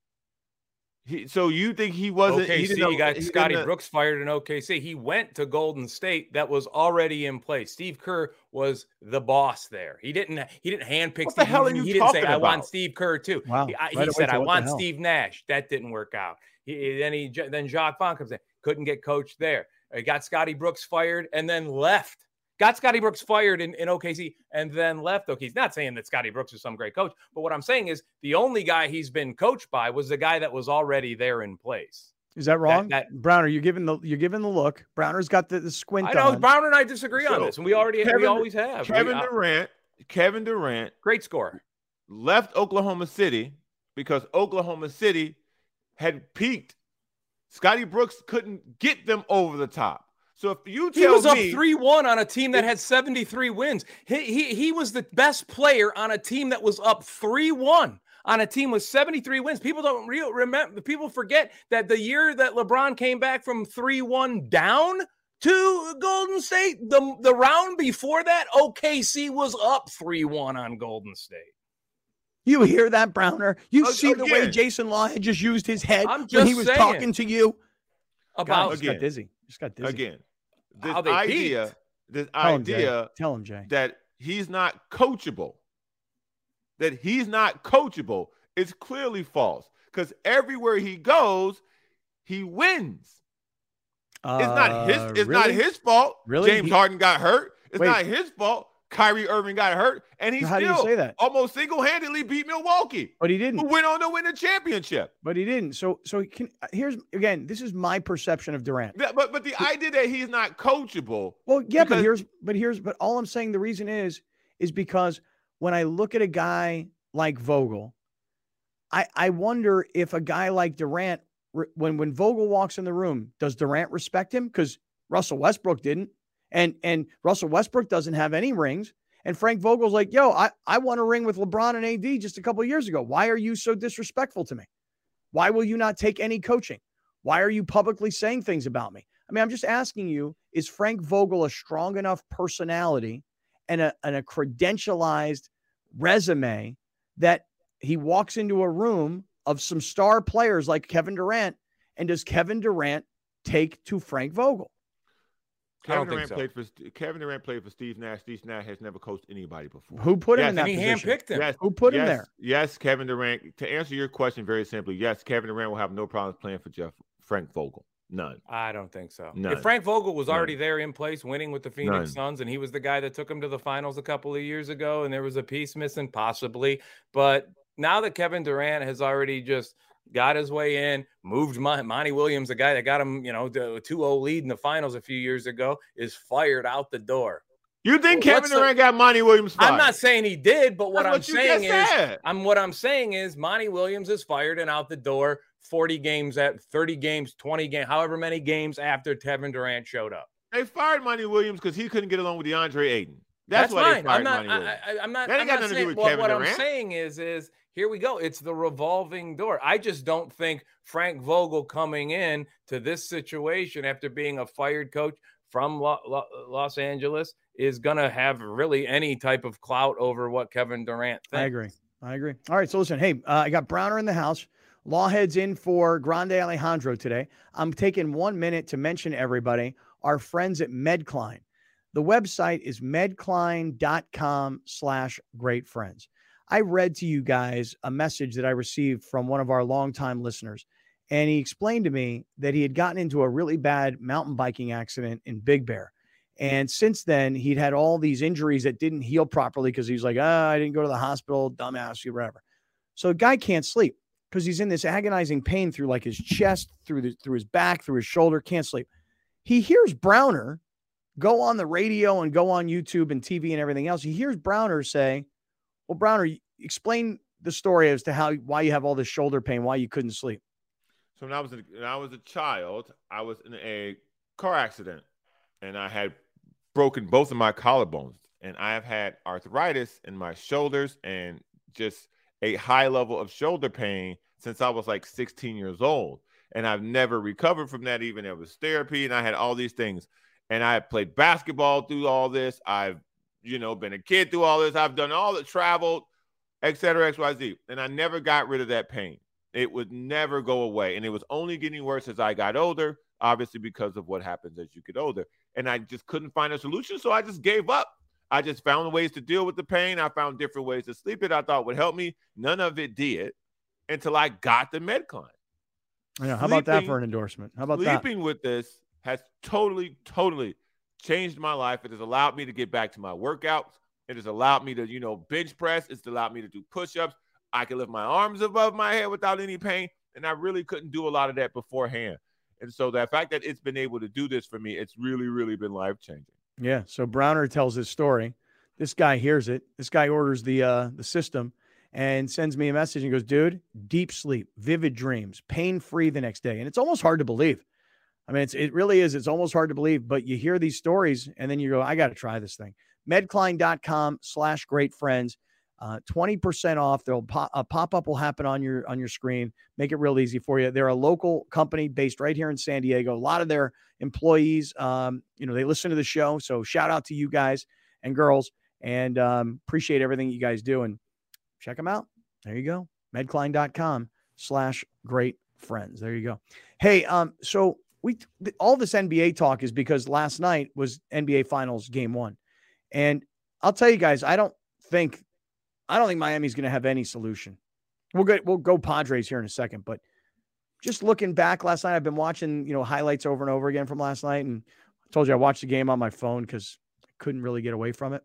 He, so you think he wasn't? O K C, he didn't, he got he Scotty didn't, Brooks fired in O K C. He went to Golden State. That was already in place. Steve Kerr was the boss there. He didn't. He didn't handpick. What Steve, the hell are you he didn't say, about? "I want Steve Kerr too." Wow. He, I, right he said, "I want the Steve Nash." That didn't work out. He, then he then Jacques Vaughn comes in. Couldn't get coached there. He got Scotty Brooks fired and then left. Got Scotty Brooks fired in, in O K C and then left O K C. Not saying that Scotty Brooks is some great coach, but what I'm saying is the only guy he's been coached by was the guy that was already there in place. Is that wrong? That, that, Browner, you're giving the you're giving the look. Browner's got the, the squint. I know on. Browner and I disagree so on this, and we already Kevin, we always have. Kevin we, Durant, Kevin Durant, great scorer, left Oklahoma City because Oklahoma City had peaked. Scotty Brooks couldn't get them over the top. So if you tell me, he was up three one on a team that had seventy-three wins. He, he he was the best player on a team that was up three one on a team with seventy-three wins. People don't real remember. People forget that the year that LeBron came back from three one down to Golden State, the the round before that, O K C was up three one on Golden State. You hear that, Browner? You uh, see again, the way Jason Law had just used his head I'm just when he was saying. talking to you About God, just again, got dizzy. Just got dizzy. Again, this How they idea, peaked. this Tell him, idea Jay. Tell him, Jay. that he's not coachable, that he's not coachable is clearly false. Because everywhere he goes, he wins. Uh, It's not his. It's really? not his fault. Really? James He- Harden got hurt. It's Wait. not his fault. Kyrie Irving got hurt, and he How do you still say that? almost single-handedly beat Milwaukee, But he who didn't. went on to win the championship. But he didn't. So, so he can, here's again. This is my perception of Durant. That- But but the idea that he's not coachable. Well, yeah, but Because- here's, but here's, but all I'm saying the reason is, is because when I look at a guy like Vogel, I I wonder if a guy like Durant, when when Vogel walks in the room, does Durant respect him? Because Russell Westbrook didn't, and and Russell Westbrook doesn't have any rings. And Frank Vogel's like, yo, I, I won a ring with LeBron and A D just a couple of years ago. Why are you so disrespectful to me? Why will you not take any coaching? Why are you publicly saying things about me? I mean, I'm just asking you, is Frank Vogel a strong enough personality and a, and a credentialized resume that he walks into a room of some star players like Kevin Durant, and does Kevin Durant take to Frank Vogel? Kevin Durant so. played for Kevin Durant played for Steve Nash. Steve Nash has never coached anybody before. Who put him yes, in that and he position? handpicked him. Yes, Who put yes, him there? Yes, Kevin Durant. To answer your question very simply, yes, Kevin Durant will have no problems playing for Jeff Frank Vogel. None. I don't think so. None. If Frank Vogel was None. already there in place, winning with the Phoenix None. Suns, and he was the guy that took him to the finals a couple of years ago, and there was a piece missing, possibly. But now that Kevin Durant has already just got his way in, moved Mon- Monty Williams, the guy that got him, you know, a two oh lead in the finals a few years ago, is fired out the door. You think well, Kevin Durant the, got Monty Williams fired? I'm not saying he did, but what That's I'm what saying is, said. I'm what I'm saying is, Monty Williams is fired and out the door. forty games at thirty games, twenty games, however many games after Kevin Durant showed up. They fired Monty Williams because he couldn't get along with DeAndre Ayton. That's, That's why fine. they fired I'm not. Monty Williams. I, I, I'm not. That ain't I'm got not nothing saying, to do with what, Kevin what Durant. I'm saying is, is here we go. It's the revolving door. I just don't think Frank Vogel coming in to this situation after being a fired coach from Lo- Lo- Los Angeles is going to have really any type of clout over what Kevin Durant thinks. I agree. I agree. All right. So listen, hey, uh, I got Browner in the house. Lawhead's in for Grande Alejandro today. I'm taking one minute to mention everybody, our friends at MedCline. The website is medcline.com slash great friends. I read to you guys a message that I received from one of our longtime listeners, and he explained to me that he had gotten into a really bad mountain biking accident in Big Bear. And since then, he'd had all these injuries that didn't heal properly because he's like, ah, I didn't go to the hospital, dumbass, whatever. So the guy can't sleep because he's in this agonizing pain through like his chest, through the, through his back, through his shoulder, can't sleep. He hears Browner go on the radio and go on YouTube and T V and everything else. He hears Browner say, well, Browner, explain the story as to how, why you have all this shoulder pain, why you couldn't sleep. So when I was, a, when I was a child, I was in a car accident and I had broken both of my collarbones, and I have had arthritis in my shoulders and just a high level of shoulder pain since I was like sixteen years old. And I've never recovered from that. Even there was therapy and I had all these things. And I played basketball through all this. I've, you know, been a kid through all this. I've done all the traveled, et cetera, X, Y, Z. And I never got rid of that pain. It would never go away. And it was only getting worse as I got older, obviously because of what happens as you get older. And I just couldn't find a solution. So I just gave up. I just found ways to deal with the pain. I found different ways to sleep it I thought would help me. None of it did until I got the MedCline. Yeah, how about that for an endorsement? How about that? Sleeping with this has totally, totally changed my life. It has allowed me to get back to my workouts. It has allowed me to, you know, bench press. It's allowed me to do push-ups. I can lift my arms above my head without any pain. And I really couldn't do a lot of that beforehand. And so the fact that it's been able to do this for me, it's really, really been life-changing. Yeah. So Browner tells his story. This guy hears it. This guy orders the uh, the system and sends me a message and goes, dude, deep sleep, vivid dreams, pain-free the next day. And it's almost hard to believe. I mean, it's, it really is. It's almost hard to believe, but you hear these stories and then you go, I got to try this thing. Medcline.com slash great friends, uh, twenty percent off. There'll pop, a pop-up will happen on your, on your screen. Make it real easy for you. They're a local company based right here in San Diego. A lot of their employees, um, you know, they listen to the show. So shout out to you guys and girls, and um, appreciate everything you guys do. And check them out. There you go. Medcline.com slash great friends. There you go. Hey, um, so we, all this N B A talk is because last night was N B A Finals game one. And I'll tell you guys, I don't think, I don't think Miami's going to have any solution. We'll go, we'll go Padres here in a second, but just looking back last night, I've been watching, you know, highlights over and over again from last night. And I told you I watched the game on my phone because I couldn't really get away from it.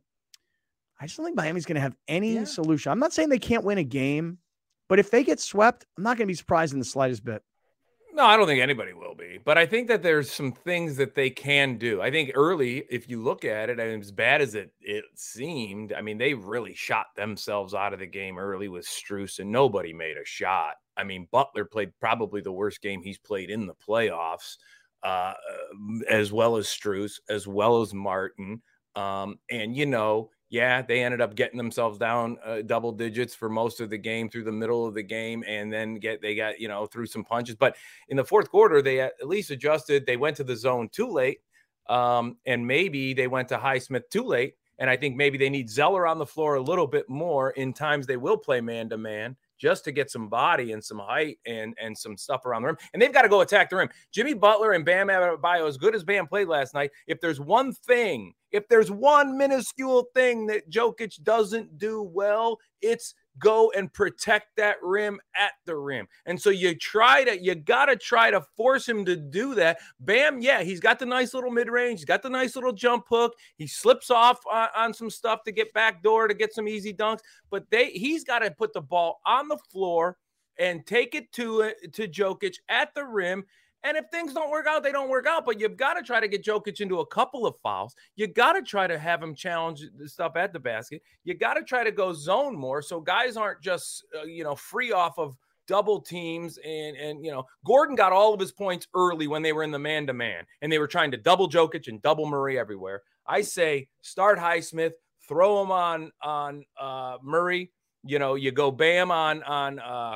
I just don't think Miami's going to have any yeah. solution. I'm not saying they can't win a game, but if they get swept, I'm not going to be surprised in the slightest bit. No, I don't think anybody will be, but I think that there's some things that they can do. I think early, if you look at it, I mean, as bad as it, it seemed, I mean, they really shot themselves out of the game early with Strus, and nobody made a shot. I mean, Butler played probably the worst game he's played in the playoffs, uh, as well as Strus, as well as Martin. Um, and, you know, Yeah, they ended up getting themselves down uh, double digits for most of the game through the middle of the game, and then get they got, you know, through some punches. But in the fourth quarter, they at least adjusted. They went to the zone too late, um, and maybe they went to Highsmith too late. And I think maybe they need Zeller on the floor a little bit more in times they will play man-to-man, just to get some body and some height and, and some stuff around the rim. And they've got to go attack the rim. Jimmy Butler and Bam Adebayo, as good as Bam played last night, if there's one thing, if there's one minuscule thing that Jokic doesn't do well, it's go and protect that rim at the rim. And so you try to, you got to try to force him to do that. Bam, yeah, he's got the nice little mid-range. He's got the nice little jump hook. He slips off on, on some stuff to get backdoor, to get some easy dunks. But they, he's got to put the ball on the floor and take it to, to Jokic at the rim. And if things don't work out, they don't work out. But you've got to try to get Jokic into a couple of fouls. You got to try to have him challenge the stuff at the basket. You got to try to go zone more so guys aren't just, uh, you know, free off of double teams. And, and, you know, Gordon got all of his points early when they were in the man-to-man. And they were trying to double Jokic and double Murray everywhere. I say start Highsmith, throw him on, on uh, Murray. You know, you go Bam on, on uh,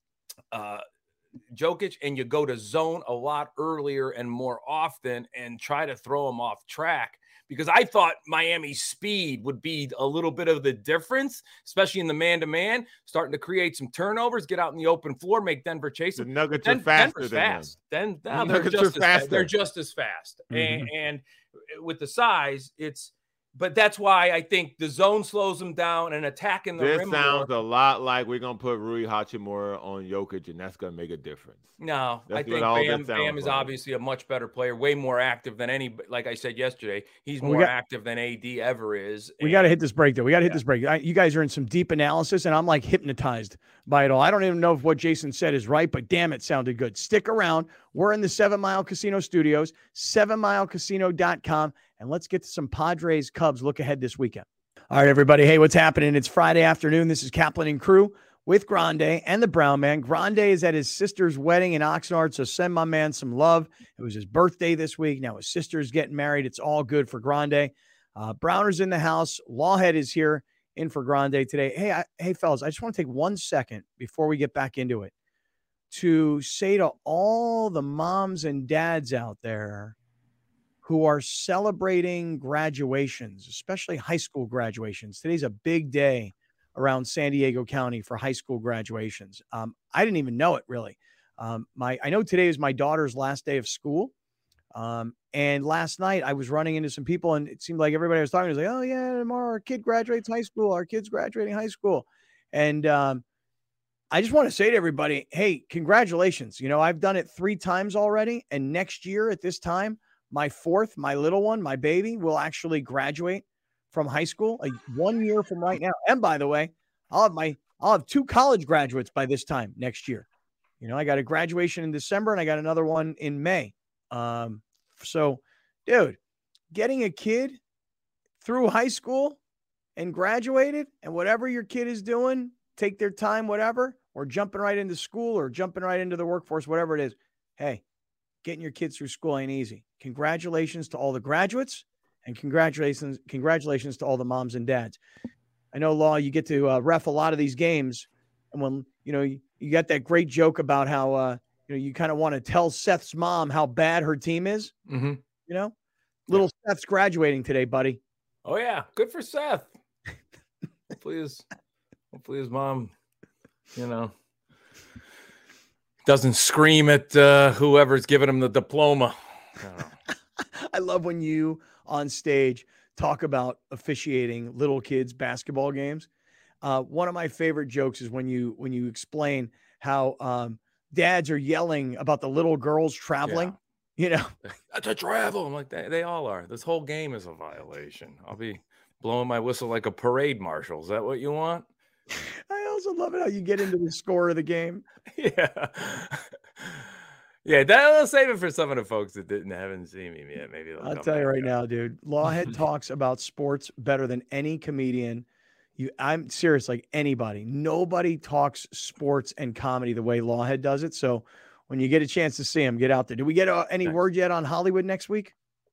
uh, Jokic, and you go to zone a lot earlier and more often and try to throw him off track, because I thought Miami's speed would be a little bit of the difference, especially in the man-to-man, starting to create some turnovers, get out in the open floor, make Denver chase them. The Nuggets Den- are faster Denver's than fast. them. Then now The they're Nuggets just are as faster. fast. They're just as fast. Mm-hmm. And, and with the size, it's but that's why I think the zone slows them down and attacking the This rim sounds more. a lot like we're gonna put Rui Hachimura on Jokic, and that's gonna make a difference. No, That's I think what all Bam, this sounds Bam is like. obviously a much better player, way more active than any. Like I said yesterday, he's Well, we more got- active than A D ever is. We and- got to hit this break, though. We got to hit Yeah. this break. I, you guys are in some deep analysis, and I'm like hypnotized by it all. I don't even know if what Jason said is right, but damn, it sounded good. Stick around. We're in the Seven Mile Casino Studios, seven mile casino dot com, and let's get to some Padres Cubs look ahead this weekend. All right, everybody. Hey, what's happening? It's Friday afternoon. This is Kaplan and Crew with Grande and the Brown Man. Grande is at his sister's wedding in Oxnard, so send my man some love. It was his birthday this week. Now his sister's getting married. It's all good for Grande. Uh, Browner's in the house. Lawhead is here in for Grande today. Hey, I, hey, fellas, I just want to take one second before we get back into it to say to all the moms and dads out there who are celebrating graduations, especially high school graduations. Today's a big day around San Diego County for high school graduations. Um, I didn't even know it really. Um, my I know today is my daughter's last day of school. Um, and last night I was running into some people, and it seemed like everybody I was talking to was like, oh yeah, tomorrow our kid graduates high school. Our kid's graduating high school. And um, I just want to say to everybody, hey, congratulations. You know, I've done it three times already. And next year at this time, my fourth, my little one, my baby will actually graduate from high school like one year from right now. And by the way, I'll have my, I'll have two college graduates by this time next year. You know, I got a graduation in December and I got another one in May. Um, so dude, getting a kid through high school and graduated, and whatever your kid is doing, take their time, whatever, or jumping right into school or jumping right into the workforce, whatever it is. Hey, getting your kids through school ain't easy. Congratulations to all the graduates, and congratulations, congratulations to all the moms and dads. I know, Law, you get to uh, ref a lot of these games, and when you know you, you got that great joke about how uh, you know you kind of want to tell Seth's mom how bad her team is. Mm-hmm. You know, little yeah. Seth's graduating today, buddy. Oh yeah, good for Seth. hopefully his, hopefully his mom, you know, doesn't scream at uh, whoever's giving him the diploma. I, I love when you on stage talk about officiating little kids basketball games. Uh, one of my favorite jokes is when you when you explain how um, dads are yelling about the little girls traveling. Yeah. You know, that's a travel. I'm like, they, they all are. This whole game is a violation. I'll be blowing my whistle like a parade marshal. Is that what you want? I also love it how you get into the score of the game. Yeah. Yeah, that'll save it for some of the folks that didn't haven't seen me yet. Maybe they'll I'll come tell you back right up. now, dude. Lawhead talks about sports better than any comedian. You, I'm serious, like anybody. Nobody talks sports and comedy the way Lawhead does it. So when you get a chance to see him, get out there. Do we get uh, any Thanks. word yet on Hollywood next week?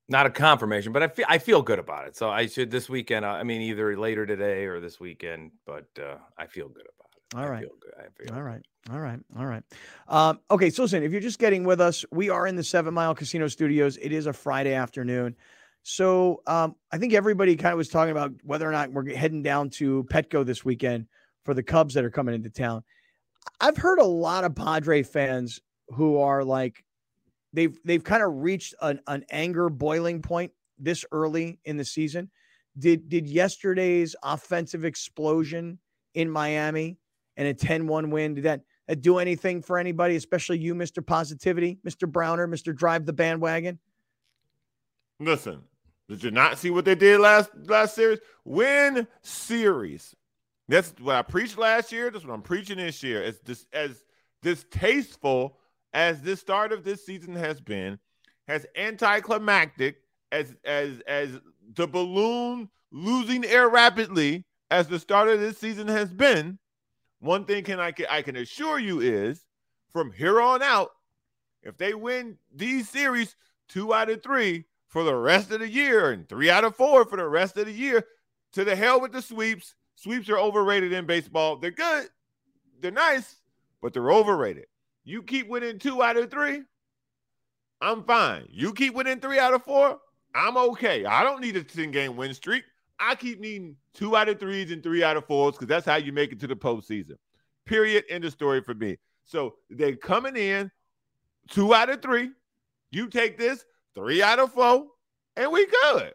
Not a confirmation, but I feel I feel good about it. So I should this weekend. Uh, I mean, either later today or this weekend. But uh, I feel good about it. All I right. Feel good. I feel All good. right. All right. All right. Um, okay. So listen, if you're just getting with us, we are in the Seven Mile Casino Studios. It is a Friday afternoon. So um, I think everybody kind of was talking about whether or not we're heading down to Petco this weekend for the Cubs that are coming into town. I've heard a lot of Padre fans who are like, they've they've kind of reached an, an anger boiling point this early in the season. Did did yesterday's offensive explosion in Miami and a ten one win, did that, that do anything for anybody, especially you, Mister Positivity, Mister Browner, Mister Drive the Bandwagon? Listen, did you not see what they did last last series? Win series. That's what I preached last year. That's what I'm preaching this year. As dis, as distasteful as this start of this season has been, as anticlimactic as as as the balloon losing air rapidly as the start of this season has been, one thing can I can I can assure you is from here on out, if they win these series two out of three for the rest of the year and three out of four for the rest of the year, to the hell with the sweeps. Sweeps are overrated in baseball. They're good. They're nice, but they're overrated. You keep winning two out of three, I'm fine. You keep winning three out of four, I'm okay. I don't need a ten-game win streak. I keep needing two out of threes and three out of fours because that's how you make it to the postseason. Period. End of story for me. So they're coming in two out of three. You take this, three out of four, and we good.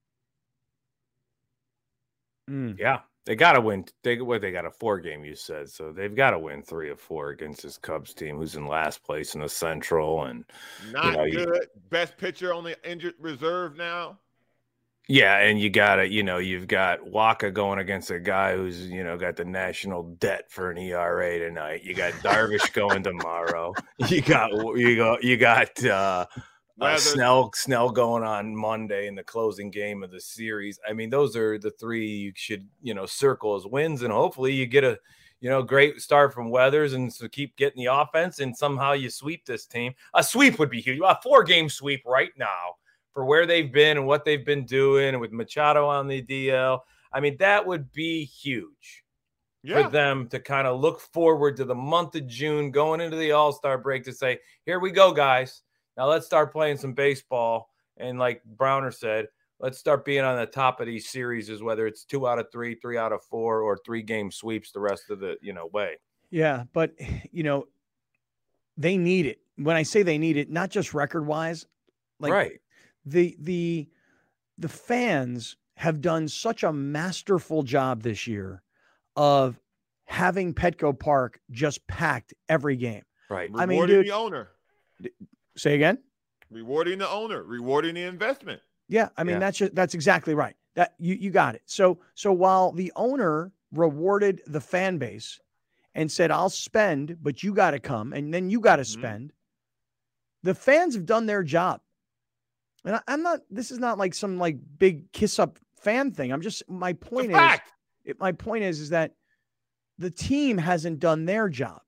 Mm. Yeah. They got to win. They what they got a four game, you said. So they've got to win three of four against this Cubs team, who's in last place in the Central. And not you know, good. you, Best pitcher on the injured reserve now. Yeah, and you got to, you know, you've got Waka going against a guy who's, you know, got the national debt for an E R A tonight. You got Darvish going tomorrow. You got you got you got. uh Uh, Snell Snell going on Monday in the closing game of the series. I mean, those are the three you should, you know, circle as wins, and hopefully you get a, you know, great start from Weathers and so keep getting the offense, and somehow you sweep this team. A sweep would be huge. A four-game sweep right now for where they've been and what they've been doing, and with Machado on the D L. I mean, that would be huge yeah. for them to kind of look forward to the month of June, going into the All-Star break to say, here we go, guys. Now let's start playing some baseball. And like Browner said, let's start being on the top of these series, whether it's two out of three, three out of four, or three game sweeps the rest of the, you know, way. Yeah. But, you know, they need it. When I say they need it, not just record wise, like right. the, the, the fans have done such a masterful job this year of having Petco Park just packed every game. Right. Rewarding I mean, dude, the owner. Say again? Rewarding the owner, rewarding the investment. Yeah, I mean yeah. that's just, that's exactly right. That you you got it. So so while the owner rewarded the fan base and said, "I'll spend, but you got to come, and then you got to Mm-hmm. spend," the fans have done their job. And I, I'm not. This is not like some like big kiss up fan thing. I'm just my point It's a fact. is it, my point is is that the team hasn't done their job.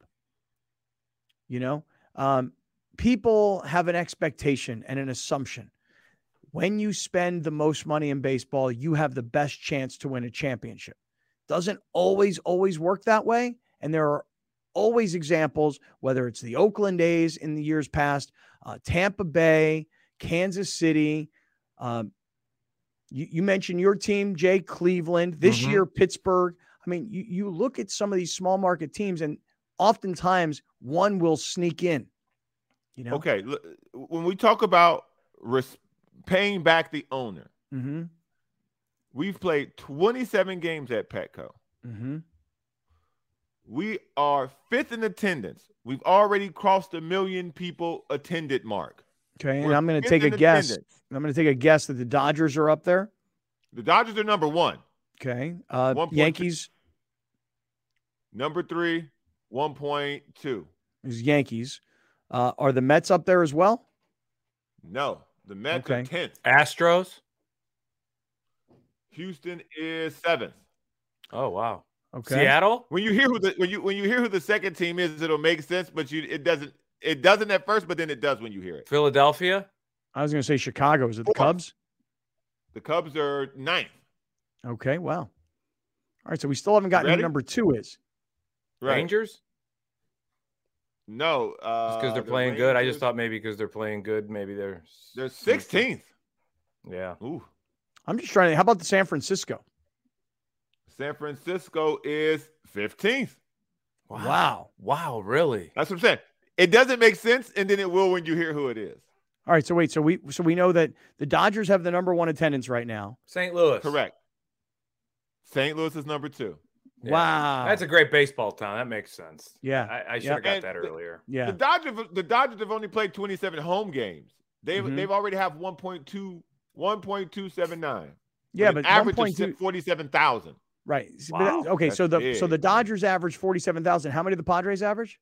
You know. Um, People have an expectation and an assumption. When you spend the most money in baseball, you have the best chance to win a championship. Doesn't always, always work that way. And there are always examples, whether it's the Oakland A's in the years past, uh, Tampa Bay, Kansas City. Um, you, you mentioned your team, Jay, Cleveland. This Mm-hmm. year, Pittsburgh. I mean, you, you look at some of these small market teams, and oftentimes one will sneak in. You know? Okay, look, when we talk about res- paying back the owner, Mm-hmm. we've played twenty-seven games at Petco. Mm-hmm. We are fifth in attendance. We've already crossed the million people attended mark. Okay, and We're I'm going to fifth take a in guess. attendance. I'm going to take a guess that the Dodgers are up there. The Dodgers are number one. Okay, uh, one point two. Yankees Number three, one point two. is Yankees. Uh, are the Mets up there as well? No, the Mets Okay. are tenth. Astros. Houston is seventh. Oh wow. Okay. Seattle. When you hear who the when you when you hear who the second team is, it'll make sense, but you it doesn't it doesn't at first, but then it does when you hear it. Philadelphia. I was going to say Chicago. Is it the Fourth. Cubs? The Cubs are ninth. Okay, wow. All right, so we still haven't gotten Ready? who number two is. Right. Rangers? No. Uh, Just because they're the playing good. I just Rangers- thought maybe because they're playing good, maybe they're They're sixteenth. Yeah. Ooh. I'm just trying to. How about the San Francisco? San Francisco is fifteenth. Wow. Wow. Wow, really? That's what I'm saying. It doesn't make sense, and then it will when you hear who it is. All right, so wait, so we so we know that the Dodgers have the number one attendance right now. Saint Louis. Correct. Saint Louis is number two. Yeah. Wow, That's a great baseball town. That makes sense. yeah, I, I should Yeah. have got And that the- earlier. yeah. The Dodgers, the Dodgers have only played twenty-seven home games. They've Mhm. they've already have one point two one point two seven nine. Yeah, but average one of point two, forty-seven thousand. right? So- but Wow, that- okay, so the that's so the big. Dodgers average forty-seven thousand. How many do the Padres average?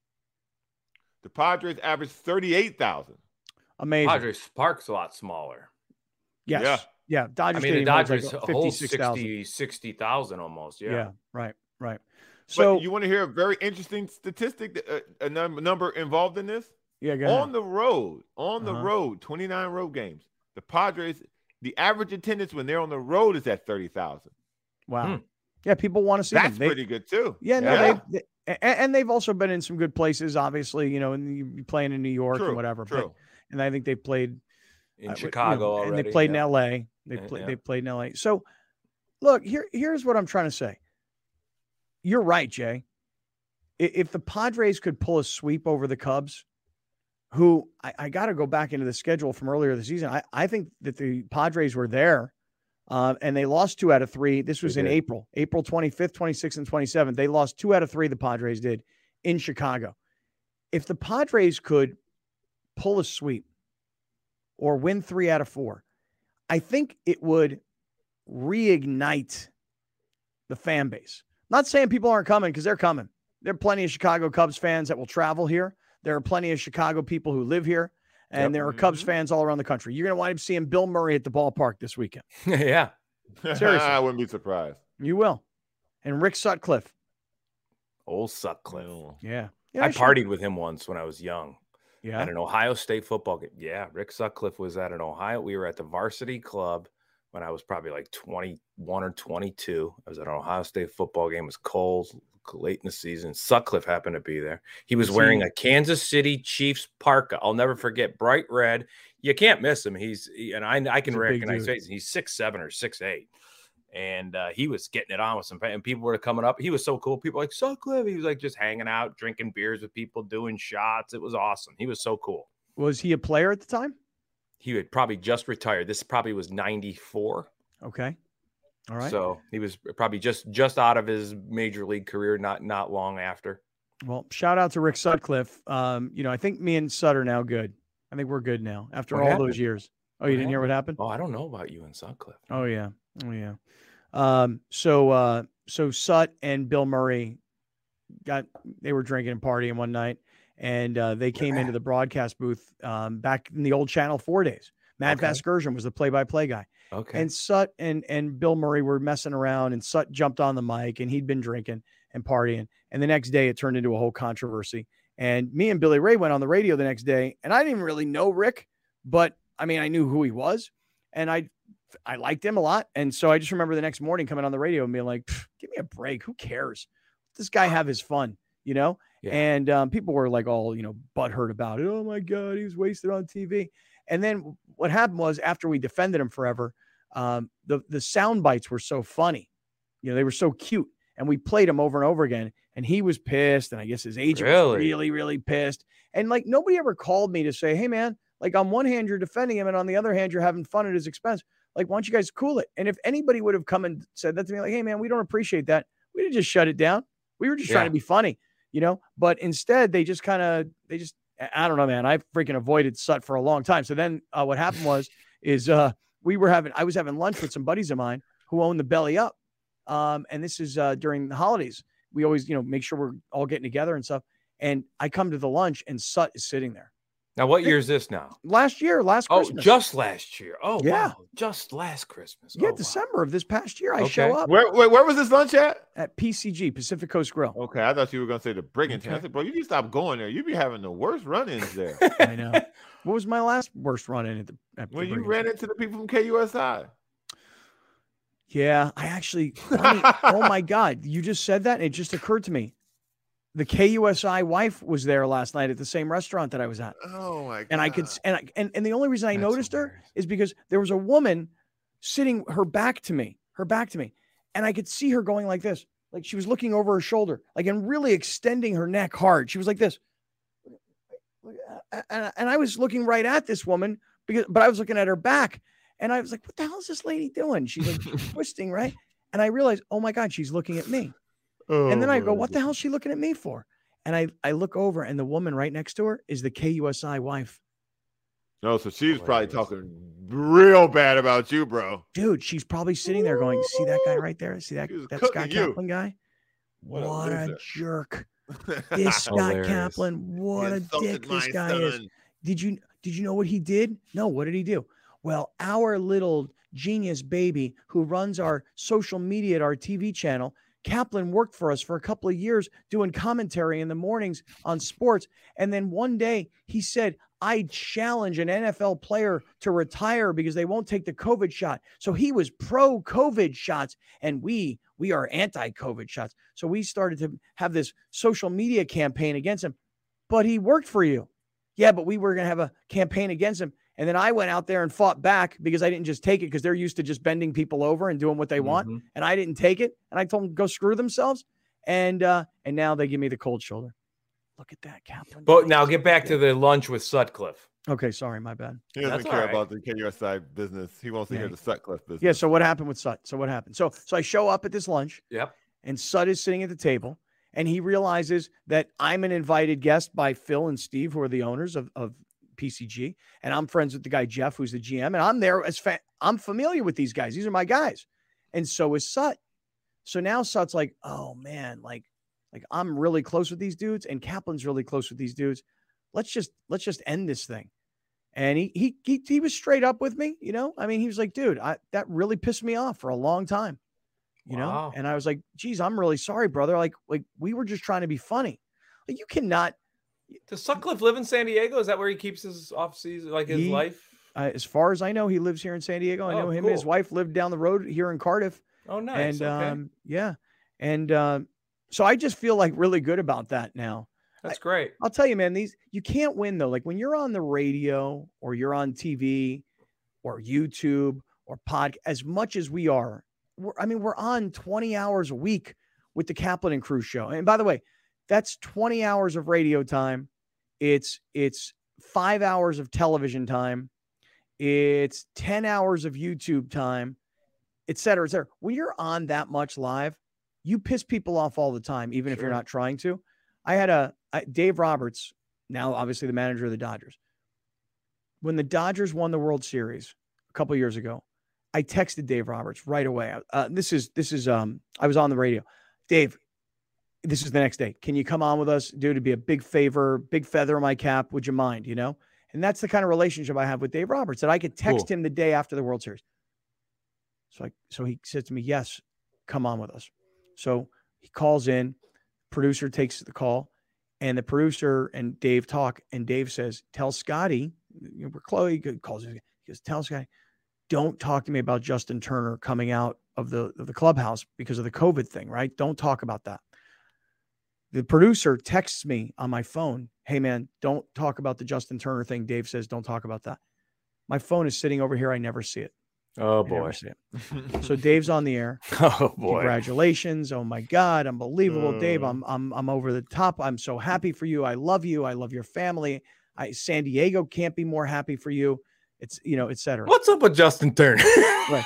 The Padres average thirty-eight thousand. Amazing. Padres Park's a lot smaller. Yes. Yeah. Yeah. Dodgers. I mean, the Stadium holds Dodgers like hold fifty-six thousand. sixty sixty thousand almost. Yeah. Yeah. Right. Right. So So you want to hear a very interesting statistic, that, uh, a num- number involved in this? yeah. Go ahead. On the road, on the Uh-huh. road, twenty-nine road games. The Padres, the average attendance when they're on the road is at thirty thousand. Wow. Hmm. Yeah, people want to see That's them. They- pretty good too. Yeah, no, Yeah. They, they a- and they've also been in some good places, obviously, you know, and you you playing in New York True, and whatever. true. But and I think they've played In uh, Chicago you know, already. and they played yeah. in L A. They Yeah, played yeah. they played in L A. So, look here. Here's what I'm trying to say. You're right, Jay. I- If the Padres could pull a sweep over the Cubs, who I, I got to go back into the schedule from earlier this season. I, I think that the Padres were there, uh, and they lost two out of three. This was They in did. April, April twenty-fifth, twenty-sixth, and twenty-seventh. They lost two out of three. The Padres did in Chicago. If the Padres could pull a sweep or win three out of four, I think it would reignite the fan base. Not saying people aren't coming, because they're coming. There are plenty of Chicago Cubs fans that will travel here. There are plenty of Chicago people who live here, and Yep. there are Cubs Mhm. fans all around the country. You're going to wind up seeing Bill Murray at the ballpark this weekend. yeah. Seriously. I wouldn't be surprised. You will. And Rick Sutcliffe. Old Sutcliffe. No. Yeah. Yeah, I should- partied with him once when I was young Yeah. at an Ohio State football game. Yeah, Rick Sutcliffe was at an Ohio. We were at the varsity club when I was probably like twenty-one or twenty-two. I was at an Ohio State football game. It was cold, late in the season. Sutcliffe happened to be there. He was Was wearing he- a Kansas City Chiefs parka. I'll never forget, bright red. You can't miss him. He's he- and I I can He's a big recognize dude. face. He's six seven or six eight. And uh, he was getting it on with some, and people were coming up. He was so cool. People were like Sutcliffe. He was like just hanging out, drinking beers with people, doing shots. It was awesome. He was so cool. Was he a player at the time? He had probably just retired. This probably was ninety-four. Okay. All right. So he was probably just just out of his major league career, not not long after. Well, shout out to Rick Sutcliffe. Um, you know, I think me and Sut are now good. I think we're good now after What all happened? those years. Oh, What you didn't hear what happened? Oh, I don't know about you and Sutcliffe. Oh yeah. Oh yeah. Um, so uh so Sut and Bill Murray got they were drinking and partying one night, and uh they came into the broadcast booth um back in the old Channel four days. Matt Okay. Vasgersian was the play-by-play guy. Okay. And Sut and and Bill Murray were messing around, and Sut jumped on the mic, and he'd been drinking and partying. And the next day it turned into a whole controversy. And me and Billy Ray went on the radio the next day, and I didn't even really know Rick, but I mean, I knew who he was, and I I liked him a lot. And so I just remember the next morning coming on the radio and being like, give me a break. Who cares? Let this guy have his fun, you know? Yeah. And um, people were like all, you know, butthurt about it. Oh my God, he was wasted on T V. And then what happened was, after we defended him forever, um, the, the sound bites were so funny. You know, they were so cute. And we played them over and over again. And he was pissed. And I guess his agent was Really? really, really pissed. And like, nobody ever called me to say, hey man, like on one hand, you're defending him, and on the other hand, you're having fun at his expense. Like, why don't you guys cool it? And if anybody would have come and said that to me, like, hey man, we don't appreciate that, we'd have just shut it down. We were just trying Yeah. to be funny, you know? But instead, they just kind of, they just, I don't know, man. I freaking avoided Sut for a long time. So then uh, what happened was, is uh, we were having, I was having lunch with some buddies of mine who own the Belly Up. Um, and this is uh, during the holidays. We always, you know, make sure we're all getting together and stuff. And I come to the lunch, and Sut is sitting there. Now, what year is this now? Last year, last Oh, Christmas. just last year. Oh, Yeah. wow. Just last Christmas. Yeah, Oh, wow. December of this past year, I Okay. show up Where, where where was this lunch at? at P C G, Pacific Coast Grill. Okay, I thought you were gonna say the Brigantine. I Okay. said, bro, you need to stop going there. You be having the worst run-ins there. I know. What was my last worst run in at the at When the you Brigantine? ran into the people from K U S I. Yeah, I actually. funny, oh my God, you just said that, and it just occurred to me. The K U S I wife was there last night at the same restaurant that I was at, Oh my god. and I could s- and I, and and the only reason I That's noticed her hilarious. is because there was a woman sitting her back to me, her back to me, and I could see her going like this, like she was looking over her shoulder, like and really extending her neck hard. She was like this, and, and I was looking right at this woman because, but I was looking at her back, and I was like, "What the hell is this lady doing?" She's like twisting, right? And I realized, oh my God, she's looking at me. Oh, And then I go, my what the hell is she looking at me for? And I, I look over, and the woman right next to her is the K U S I wife. No, so she was probably Hilarious. talking real bad about you, bro. Dude, she's probably sitting there going, see that guy right there? See that, She was that Scott cooking you. Kaplan guy? What What, a a, loser. jerk. This Scott Hilarious. Kaplan, what He a insulted dick this my guy is. son. Did you did you know what he did? No, what did he do? Well, our little genius baby who runs our social media at our T V channel, Kaplan worked for us for a couple of years doing commentary in the mornings on sports. And then one day he said, I challenge an N F L player to retire because they won't take the COVID shot. So he was pro COVID shots, and we we are anti COVID shots. So we started to have this social media campaign against him. But he worked for you. Yeah, but we were going to have a campaign against him. And then I went out there and fought back because I didn't just take it because they're used to just bending people over and doing what they want. Mhm. And I didn't take it. And I told them go screw themselves. And uh, and now they give me the cold shoulder. Look at that, Kaplan. But now get back to the lunch with Sutcliffe. Okay, sorry, my bad. He doesn't That's care all right. about the K U S I business. He wants to Yeah. hear the Sutcliffe business. Yeah, so what happened with Sut? So what happened? So so I show up at this lunch, Yep. and Sut is sitting at the table, and he realizes that I'm an invited guest by Phil and Steve, who are the owners of, of P C G, and I'm friends with the guy Jeff, who's the G M, and I'm there as fa- I'm familiar with these guys. These are my guys, and so is Sut. So now Sut's like, oh man, like like I'm really close with these dudes, and Kaplan's really close with these dudes. Let's just let's just end this thing. And he he he he was straight up with me, you know. I mean, he was like, dude, I, that really pissed me off for a long time, you know. Wow. And I was like, geez, I'm really sorry, brother. Like like we were just trying to be funny. Like you cannot. Does Sutcliffe live in San Diego? Is that where he keeps his off season, like his He- life? Uh, as far as I know, he lives here in San Diego. I Oh, know him and his cool. wife lived down the road here in Cardiff. Oh, nice. and okay. um, yeah, and um, so I just feel like really good about that now. That's great. I'll tell you, man, these you can't win though. Like when you're on the radio or you're on T V or YouTube or pod, as much as we are, we're, I mean, we're on twenty hours a week with the Kaplan and Crew show. And by the way, that's twenty hours of radio time. It's it's five hours of television time. It's ten hours of YouTube time, et cetera, et cetera. When you're on that much live, you piss people off all the time, even if you're Sure. not trying to. I had a I, Dave Roberts, now obviously the manager of the Dodgers. When the Dodgers won the World Series a couple years ago, I texted Dave Roberts right away. Uh, this is this is um I was on the radio. Dave, this is the next day. Can you come on with us, dude? It'd be a big favor, big feather in my cap. Would you mind? You know, and that's the kind of relationship I have with Dave Roberts that I could text Cool. him the day after the World Series. So I so he said to me, "Yes, come on with us." So he calls in. Producer takes the call, and the producer and Dave talk, and Dave says, "Tell Scotty, you know, we're Chloe calls him. He goes, tell Scotty, don't talk to me about Justin Turner coming out of the of the clubhouse because of the COVID thing, right? Don't talk about that." The producer texts me on my phone, "Hey man, don't talk about the Justin Turner thing." Dave says, "Don't talk about that." My phone is sitting over here. I never see it. Oh, I never boy. see it. So Dave's on the air. Oh, boy. Congratulations. Oh my God. Unbelievable. Dave, Uh. I'm I'm I'm over the top. I'm so happy for you. I love you. I love your family. I San Diego can't be more happy for you. It's, you know, et cetera. What's up with Justin Turner? Right.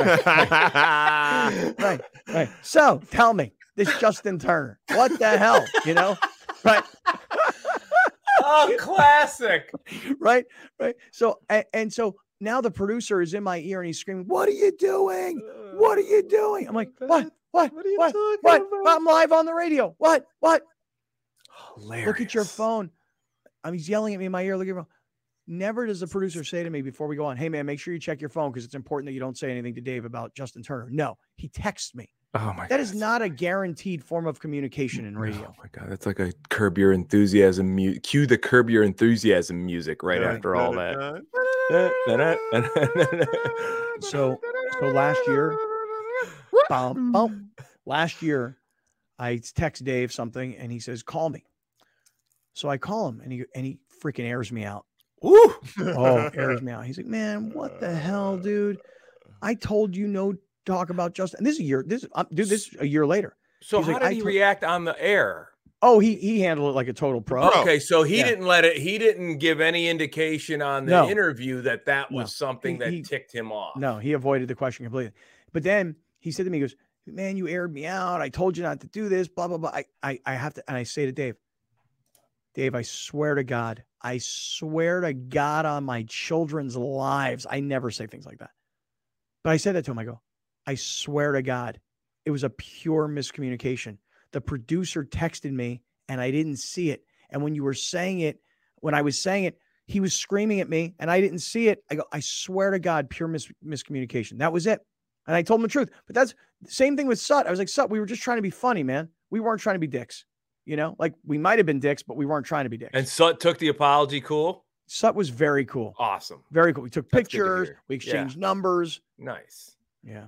Right. Right. So tell me, this Justin Turner, what the hell? You know? Right. Oh, classic. Right. Right. So and, and so now the producer is in my ear and he's screaming, "What are you doing? What are you doing?" I'm like, what? What? What are you What? talking What? about? I'm live on the radio. What? What? Hilarious. Look at your phone. I'm he's yelling at me in my ear. Look at me. Never does the producer say to me before we go on, hey, man, make sure you check your phone because it's important that you don't say anything to Dave about Justin Turner. No, he texts me. Oh, my God. That is not a guaranteed form of communication in radio. Oh, my God. That's like a Curb Your Enthusiasm. Mu- cue the Curb Your Enthusiasm music right yeah. after all that. so, so last year, bum, bum, last year, I text Dave something and he says, call me. So I call him and he, and he freaking airs me out. Woo! Oh, airs me out. He's like, man, what the hell, dude? I told you no talk about Justin. And this is a year. This, um, dude, this is a year later. So He's how like, did I he to- react on the air? Oh, he he handled it like a total pro. Okay, so he yeah. didn't let it. He didn't give any indication on the no. interview that that was no. something he, that he, ticked him off. No, he avoided the question completely. But then he said to me, he goes, man, you aired me out. I told you not to do this, blah, blah, blah. I, I, I have to, and I say to Dave, Dave, I swear to God, I swear to God on my children's lives, I never say things like that. But I said that to him. I go, I swear to God, it was a pure miscommunication. The producer texted me and I didn't see it. And when you were saying it, when I was saying it, he was screaming at me and I didn't see it. I go, I swear to God, pure mis- miscommunication. That was it. And I told him the truth. But that's the same thing with Sut. I was like, Sut, we were just trying to be funny, man. We weren't trying to be dicks. You know, like we might have been dicks, but we weren't trying to be dicks. And Sut took the apology cool? Sut was very cool. Awesome. Very cool. We took That's pictures. We exchanged yeah. numbers. Nice. Yeah.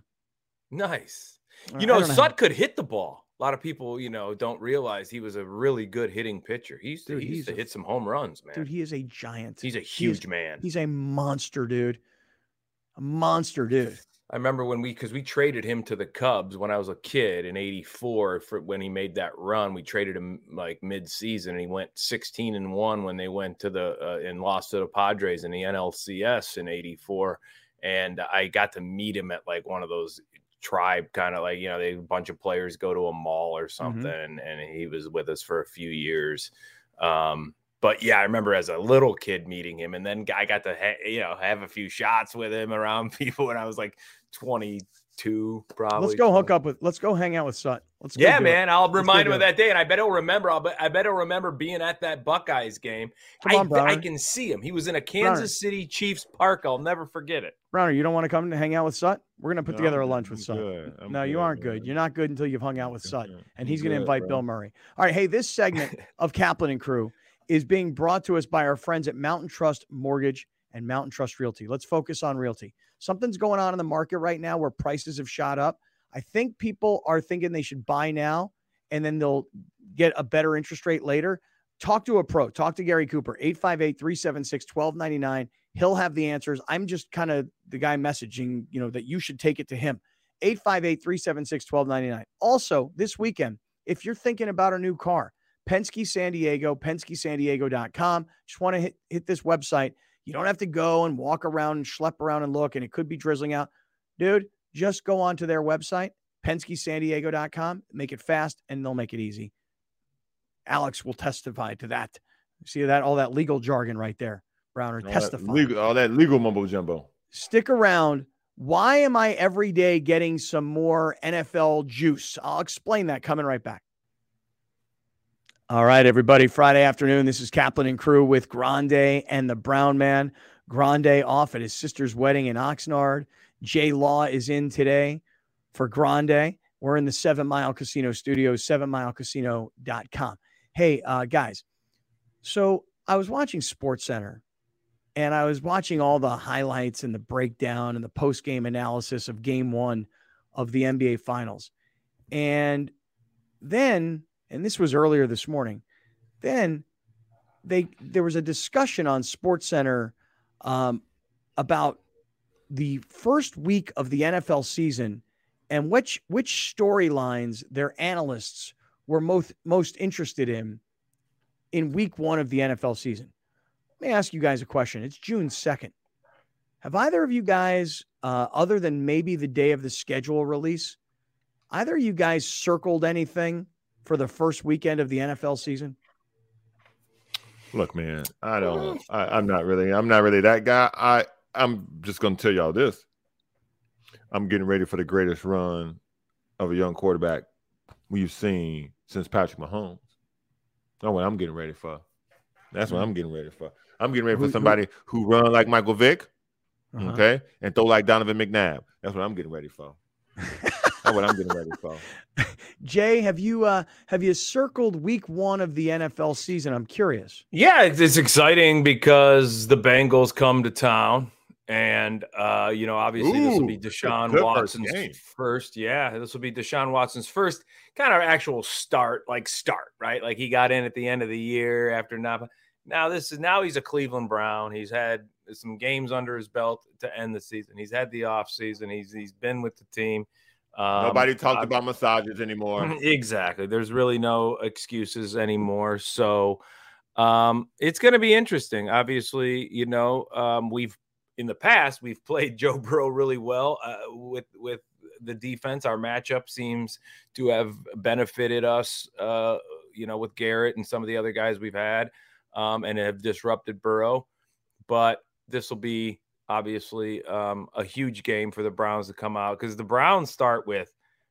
Nice. You know, Sut know. could hit the ball. A lot of people, you know, don't realize he was a really good hitting pitcher. He used to, dude, he used to a, hit some home runs, man. Dude, he is a giant. He's a huge he is, man. He's a monster, dude. A monster, dude. I remember when we, because we traded him to the Cubs when I was a kid in eighty-four for when he made that run. We traded him like mid-season and he went sixteen and one when they went to the, uh, and lost to the Padres in the N L C S in eighty-four. And I got to meet him at like one of those tribe kind of like, you know, they a bunch of players go to a mall or something, mm-hmm. and he was with us for a few years. Um, but yeah, I remember as a little kid meeting him, and then I got to ha- you know have a few shots with him around people when I was like twenty-two, probably. Let's go hook up with. Let's go hang out with Sut. Let's go yeah, man. It. I'll let's remind him of that day, and I bet he'll remember. I'll bet, I bet he'll remember being at that Buckeyes game. Come on, I, I can see him. He was in a Kansas Browner. City Chiefs park. I'll never forget it. Browner, you don't want to come to hang out with Sut? We're gonna put no, together a I'm, lunch I'm with Sut. No, good, you aren't man. good. You're not good until you've hung out with Sut, and he's I'm gonna good, invite bro. Bill Murray. All right, hey, this segment of Kaplan and Crew is being brought to us by our friends at Mountain Trust Mortgage and Mountain Trust Realty. Let's focus on realty. Something's going on in the market right now where prices have shot up. I think people are thinking they should buy now and then they'll get a better interest rate later. Talk to a pro. Talk to Gary Cooper, eight five eight, three seven six, one two nine nine. He'll have the answers. I'm just kind of the guy messaging, you know, that you should take it to him. eight five eight, three seven six, one two nine nine. Also, this weekend, if you're thinking about a new car, Penske San Diego, Penske San Diego dot com. Just want to hit, hit this website. You don't have to go and walk around and schlep around and look, and it could be drizzling out. Dude, just go onto their website, Penske San Diego dot com, make it fast, and they'll make it easy. Alex will testify to that. See that? All that legal jargon right there, Browner. All testify. That legal, all that legal mumbo jumbo. Stick around. Why am I every day getting some more N F L juice? I'll explain that coming right back. All right, everybody. Friday afternoon. This is Kaplan and Crew with Grande and the Brown Man. Grande off at his sister's wedding in Oxnard. Jay Law is in today for Grande. We're in the Seven Mile Casino Studios, seven mile casino dot com. Hey, uh, guys. So I was watching SportsCenter, and I was watching all the highlights and the breakdown and the post-game analysis of game one of the N B A Finals. And then, and this was earlier this morning, then they there was a discussion on SportsCenter um, about the first week of the N F L season and which which storylines their analysts were most most interested in in week one of the N F L season. Let me ask you guys a question. It's June second. Have either of you guys, uh, other than maybe the day of the schedule release, either of you guys circled anything for the first weekend of the N F L season? Look, man, I don't. I, I'm not really. I'm not really that guy. I. I'm just going to tell y'all this. I'm getting ready for the greatest run of a young quarterback we've seen since Patrick Mahomes. That's what I'm getting ready for. That's what I'm getting ready for. I'm getting ready Who- for somebody who, who run like Michael Vick, Uh-huh. okay, and throw like Donovan McNabb. That's what I'm getting ready for. That's what I'm getting ready for. Jay, have you uh, have you circled week one of the N F L season? I'm curious. Yeah, it's, it's exciting because the Bengals come to town. And, uh, you know, obviously Ooh, this will be good- Deshaun good first Watson's game. first. Yeah, this will be Deshaun Watson's first kind of actual start, like start, right? Like he got in at the end of the year after not. Now this is now he's a Cleveland Brown. He's had some games under his belt to end the season. He's had the off season. He's he's been with the team. Um, Nobody talked uh, about massages anymore. Exactly. There's really no excuses anymore. So um, it's going to be interesting. Obviously, you know, um, we've in the past we've played Joe Burrow really well uh, with with the defense. Our matchup seems to have benefited us, uh, you know, with Garrett and some of the other guys we've had, um, and have disrupted Burrow. But this will be obviously um, a huge game for the Browns to come out because the Browns start with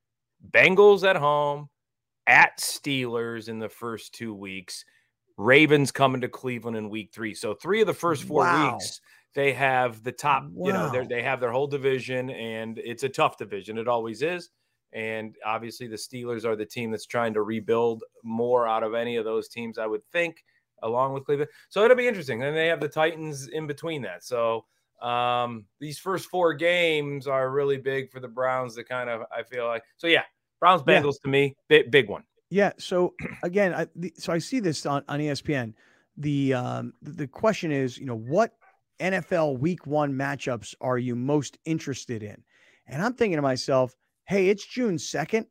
Bengals at home, at Steelers in the first two weeks, Ravens coming to Cleveland in week three. So three of the first four Wow. weeks, they have the top, you know, Wow. they they have their whole division, and it's a tough division. It always is. And obviously the Steelers are the team that's trying to rebuild more out of any of those teams, I would think, along with Cleveland. So it'll be interesting. And they have the Titans in between that. So um, these first four games are really big for the Browns to kind of, I feel like. So, yeah, Browns, Yeah. Bengals to me, big, big one. Yeah. So again, I, the, so I see this on, on E S P N. The um, the the question is, you know, what N F L Week One matchups are you most interested in? And I'm thinking to myself, hey, it's June second,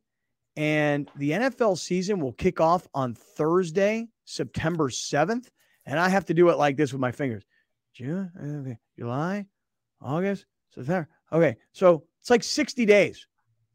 and the N F L season will kick off on Thursday, September seventh, and I have to do it like this with my fingers: June, okay, July, August, September. Okay, so it's like sixty days.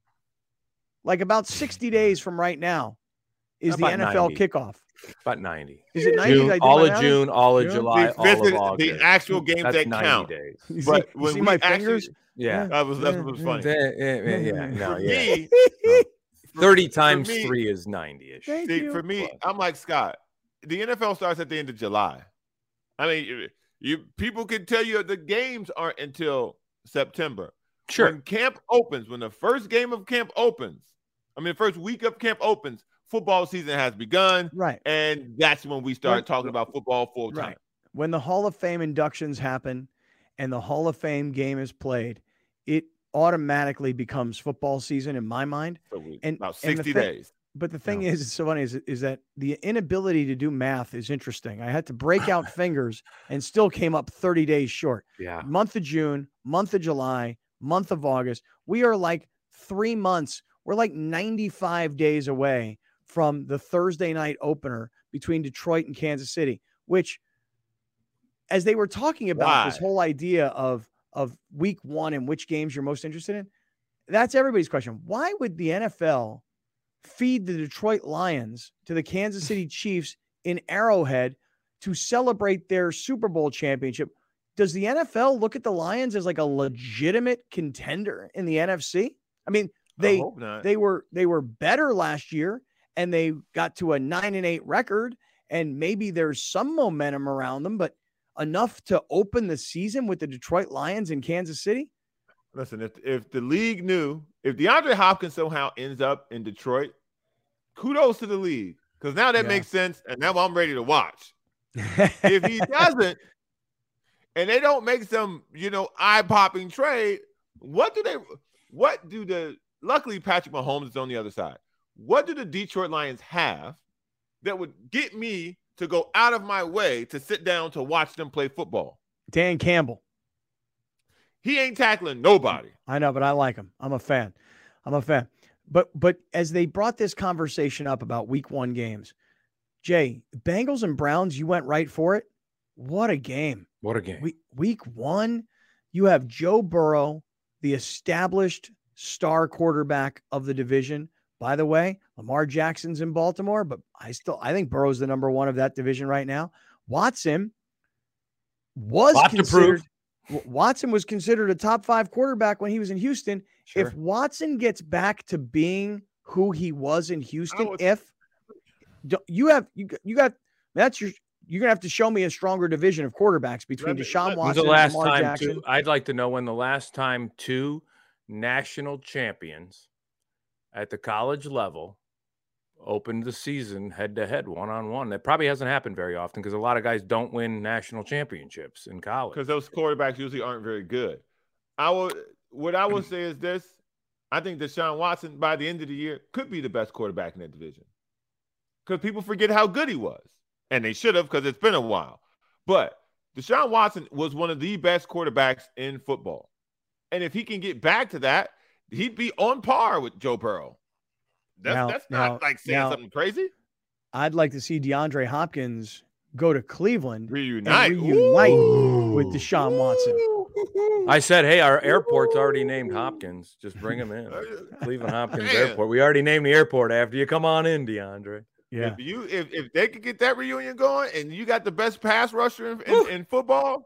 Like about sixty days from right now is the About N F L ninety. kidkall. About ninety. Is it ninety? June, Did I do all my of math? June, all of June? July, The- all this of is August. the actual games That's that ninety count. days. You see, But you when see we my actually- fingers? Yeah. That was that's what was funny. Yeah, yeah, yeah, yeah. No, For yeah. me, thirty for times me- three is ninety-ish. Thank See, you. for me, I'm like Scott. The N F L starts at the end of July. I mean, you, you people can tell you the games aren't until September. Sure. When camp opens, when the first game of camp opens, I mean, the first week of camp opens, football season has begun, Right. and that's when we start When- talking about football full time. Right. When the Hall of Fame inductions happen and the Hall of Fame game is played, it automatically becomes football season in my mind. So we, And- about and the sixty thing- days. But the thing Yeah. is, it's so funny is, is that the inability to do math is interesting. I had to break out fingers and still came up thirty days short. Yeah. Month of June, month of July, month of August. We are like three months. We're like ninety-five days away from the Thursday night opener between Detroit and Kansas City, which, as they were talking about this Why? whole idea of, of week one and which games you're most interested in, that's everybody's question. Why would the N F L feed the Detroit Lions to the Kansas City Chiefs in Arrowhead to celebrate their Super Bowl championship? Does the N F L look at the Lions as like a legitimate contender in the N F C? I mean, they I hope not. they were they were better last year and they got to a nine and eight record, and maybe there's some momentum around them, but enough to open the season with the Detroit Lions in Kansas City? Listen, if if the league knew, if DeAndre Hopkins somehow ends up in Detroit, kudos to the league, because now that Yeah. makes sense, and now I'm ready to watch. If he doesn't, and they don't make some, you know, eye-popping trade, what do they? What do the? Luckily, Patrick Mahomes is on the other side. What do the Detroit Lions have that would get me to go out of my way to sit down to watch them play football? Dan Campbell. He ain't tackling nobody. I know, but I like him. I'm a fan. I'm a fan. But but as they brought this conversation up about week one games, Jay, Bengals and Browns, you went right for it. What a game. What a game. Week, week one, you have Joe Burrow, the established star quarterback of the division. By the way, Lamar Jackson's in Baltimore, but I still I think Burrow's the number one of that division right now. Watson was Lot to considered prove. Watson was considered a top five quarterback when he was in Houston. Sure. If Watson gets back to being who he was in Houston, was- if don't- you have you, got- you got that's your you're gonna have to show me a stronger division of quarterbacks between me- Deshaun let- When's Watson the last and Lamar time Jackson. two, I'd like to know when the last time two national champions at the college level opened the season head to head, one on one. That probably hasn't happened very often because a lot of guys don't win national championships in college. Because those quarterbacks usually aren't very good. I will. What I will say is this: I think Deshaun Watson, by the end of the year, could be the best quarterback in that division. Because people forget how good he was, and they should have because it's been a while. But Deshaun Watson was one of the best quarterbacks in football, and if he can get back to that, he'd be on par with Joe Burrow. That's Now- that's not now- like saying now- something crazy. I'd like to see DeAndre Hopkins go to Cleveland Reunite, and reunite Ooh. with Deshaun Watson. I said, hey, our airport's already named Hopkins. Just bring him in. Cleveland Hopkins Man. Airport. We already named the airport after you. Come on in, DeAndre. Yeah. If you if, if they could get that reunion going and you got the best pass rusher in, in, in football,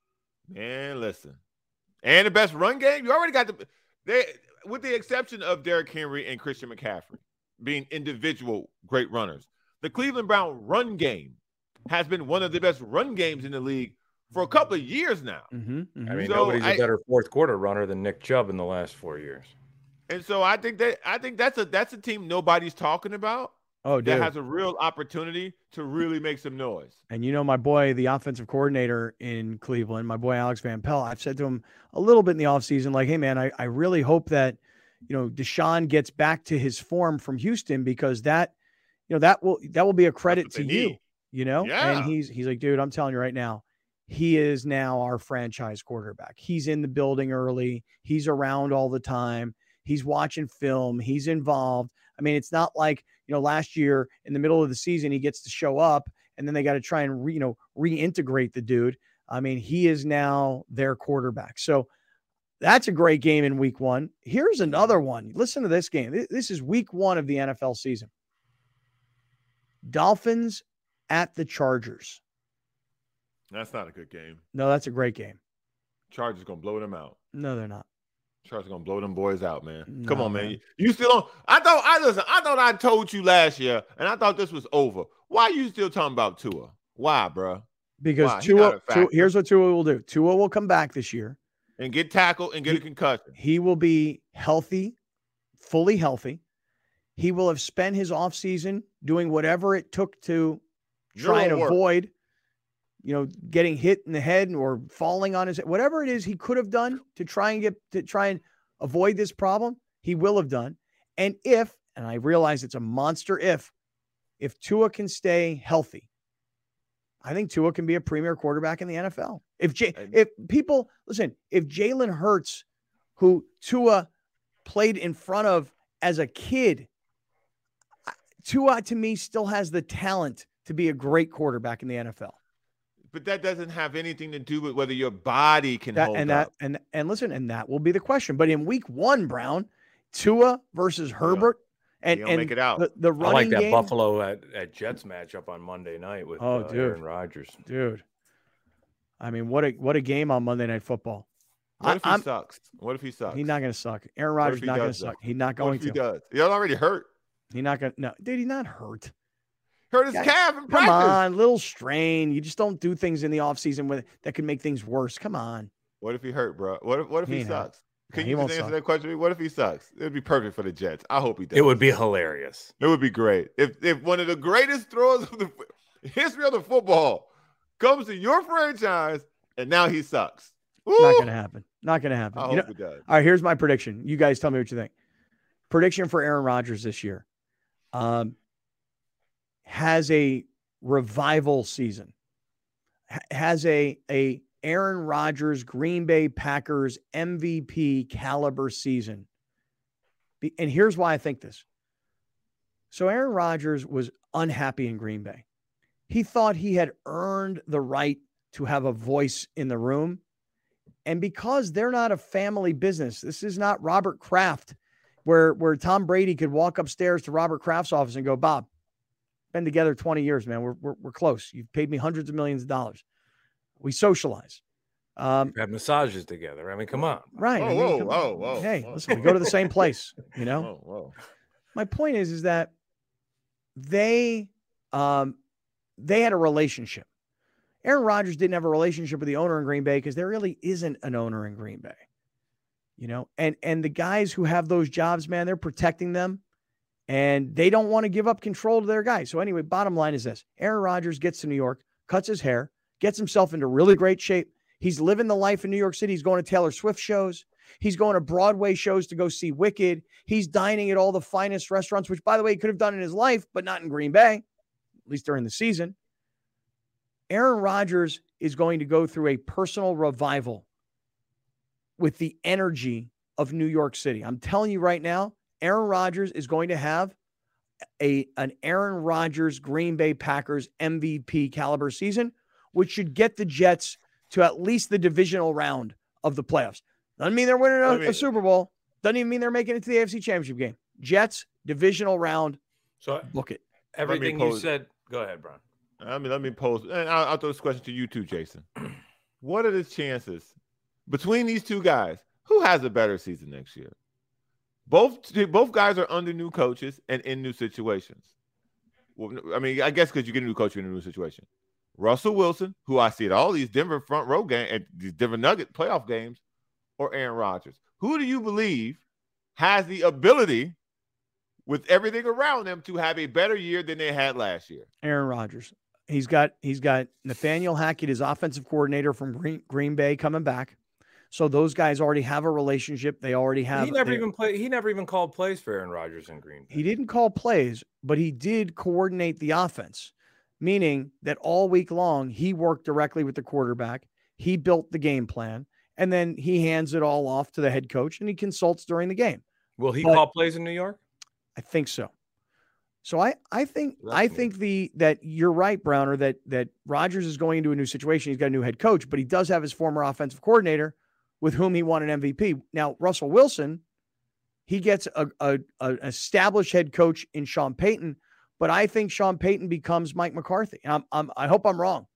man, listen. And the best run game, you already got the they with the exception of Derrick Henry and Christian McCaffrey being individual great runners. The Cleveland Brown run game has been one of the best run games in the league for a couple of years now. Mm-hmm, mm-hmm. I mean, So nobody's I- a better fourth quarter runner than Nick Chubb in the last four years. And so I think that I think that's a that's a team nobody's talking about oh, dude. that has a real opportunity to really make some noise. And you know, my boy, the offensive coordinator in Cleveland, my boy Alex Van Pelt, I've said to him a little bit in the offseason, like, hey, man, I, I really hope that, you know, Deshaun gets back to his form from Houston because that, you know, that will that will be a credit what to they you, need. you know? Yeah. And he's he's like, dude, I'm telling you right now, he is now our franchise quarterback. He's in the building early. He's around all the time. He's watching film. He's involved. I mean, it's not like, you know, last year in the middle of the season, he gets to show up and then they got to try and, re, you know, reintegrate the dude. I mean, he is now their quarterback. So that's a great game in week one. Here's another one. Listen to this game. This is week one of the N F L season. Dolphins at the Chargers. That's not a good game. No, that's a great game. Chargers gonna blow them out. No, they're not. Chargers gonna blow them boys out, man. No, Come on, man. man. You still on? I thought I listen. I thought I told you last year, and I thought this was over. Why are you still talking about Tua? Why, bro? Because Why? He not Tua, a Tua, factor. here's what Tua will do. Tua will come back this year. And get tackled and get a concussion. He will be healthy, fully healthy. He will have spent his offseason doing whatever it took to try and Zero work. avoid, you know, getting hit in the head or falling on his head. Whatever it is he could have done to try and get to try and avoid this problem, he will have done. And if, and I realize it's a monster if, if Tua can stay healthy, I think Tua can be a premier quarterback in the N F L. If J, if people listen, if Jalen Hurts, who Tua played in front of as a kid, Tua to me still has the talent to be a great quarterback in the N F L. But that doesn't have anything to do with whether your body can That, hold and up. that and and listen, and that will be the question. But in week one, Brown, Tua versus Herbert, and He don't and make it out. the, the I running like that game, Buffalo at, at Jets matchup on Monday night with Oh, uh, dude. Aaron Rodgers. dude. I mean, what a what a game on Monday Night Football. What if he I'm- sucks? What if he sucks? He's not going to suck. Aaron What if Rodgers he not going to does, though? suck. He's not What going if he to. does? He's already hurt. He's not going to. No, dude, he's not hurt. Hurt his Yeah, calf in Come practice. on, little strain. You just don't do things in the offseason with that could make things worse. Come on. What if he hurt, bro? What if what if He he, ain't hurt. sucks? Can Nah, he you won't just answer suck. that question? What if he sucks? It would be perfect for the Jets. I hope he does. It would be hilarious. It would be great if if one of the greatest throwers of the history of the football comes to your franchise and now he sucks. Not Woo! going to happen. Not going to happen. I You hope know, it does. all right, here's my prediction. You guys tell me what you think. Prediction for Aaron Rodgers this year. Um, has a revival season. Ha- has a a Aaron Rodgers Green Bay Packers M V P caliber season. Be- And here's why I think this. So Aaron Rodgers was unhappy in Green Bay. He thought he had earned the right to have a voice in the room. And because they're not a family business, this is not Robert Kraft, where, where Tom Brady could walk upstairs to Robert Kraft's office and go, Bob, been together twenty years, man. We're, we're, we're close. You've paid me hundreds of millions of dollars. We socialize. Um, Have massages together. I mean, come on. right. Whoa, I mean, whoa, come- whoa, whoa, Hey, whoa. listen, we go to the same place, you know? Whoa, whoa. My point is, is that they, um, they had a relationship. Aaron Rodgers didn't have a relationship with the owner in Green Bay because there really isn't an owner in Green Bay. You know, and and the guys who have those jobs, man, they're protecting them, and they don't want to give up control to their guys. So anyway, bottom line is this. Aaron Rodgers gets to New York, cuts his hair, gets himself into really great shape. He's living the life in New York City. He's going to Taylor Swift shows. He's going to Broadway shows to go see Wicked. He's dining at all the finest restaurants, which, by the way, he could have done in his life, but not in Green Bay, at least during the season. Aaron Rodgers is going to go through a personal revival with the energy of New York City. I'm telling you right now, Aaron Rodgers is going to have a an Aaron Rodgers Green Bay Packers M V P caliber season, which should get the Jets to at least the divisional round of the playoffs. Doesn't mean they're winning a, I mean, a Super Bowl. Doesn't even mean they're making it to the A F C Championship game. Jets, divisional round. So book it. Everything you said. Go ahead, Brian. I mean, let me pose, and I'll, I'll throw this question to you too, Jason. What are the chances between these two guys? Who has a better season next year? Both both guys are under new coaches and in new situations. Well, I mean, I guess because you get a new coach in a new situation. Russell Wilson, who I see at all these Denver front row games, at these Denver Nugget playoff games, or Aaron Rodgers. Who do you believe has the ability, with everything around them, to have a better year than they had last year? Aaron Rodgers. He's got he's got Nathaniel Hackett, his offensive coordinator from Green, Green Bay, coming back. So those guys already have a relationship. They already have. He never even played. He never even called plays for Aaron Rodgers in Green Bay. He didn't call plays, but he did coordinate the offense, meaning that all week long he worked directly with the quarterback. He built the game plan, and then he hands it all off to the head coach, and he consults during the game. Will he but call plays in New York? I think so. So I, I think That's I neat. think the that you're right, Browner, that that Rodgers is going into a new situation. He's got a new head coach, but he does have his former offensive coordinator with whom he won an M V P. Now, Russell Wilson, he gets a, a, a an established head coach in Sean Payton, but I think Sean Payton becomes Mike McCarthy. I'm, I'm I hope I'm wrong.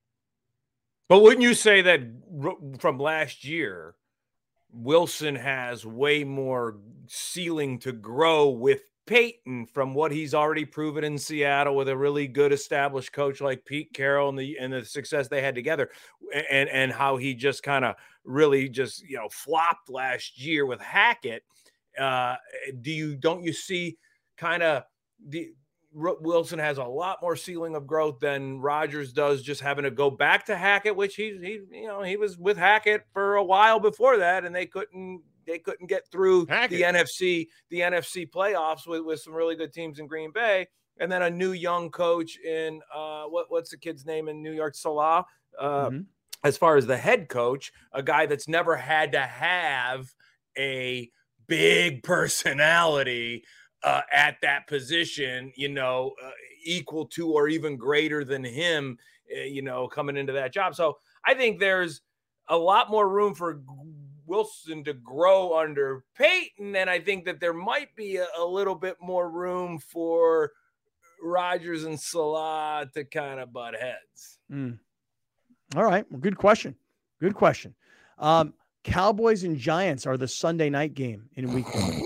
But wouldn't you say that from last year, Wilson has way more ceiling to grow with Peyton from what he's already proven in Seattle with a really good established coach like Pete Carroll and the and the success they had together, and and how he just kind of really just you know flopped last year with Hackett. Uh, do you don't you see kind of the Wilson has a lot more ceiling of growth than Rodgers does, just having to go back to Hackett, which he he you know he was with Hackett for a while before that, and they couldn't. They couldn't get through Hackett. the N F C, the N F C playoffs with, with some really good teams in Green Bay, and then a new young coach in uh, what what's the kid's name in New York, Salah. Uh, mm-hmm. As far as the head coach, a guy that's never had to have a big personality uh, at that position, you know, uh, equal to or even greater than him, uh, you know, coming into that job. So I think there's a lot more room for Wilson to grow under Peyton, and I think that there might be a, a little bit more room for Rodgers and Salah to kind of butt heads. Mm. All right, well, good question. Good question. Um, Cowboys and Giants are the Sunday night game in week one.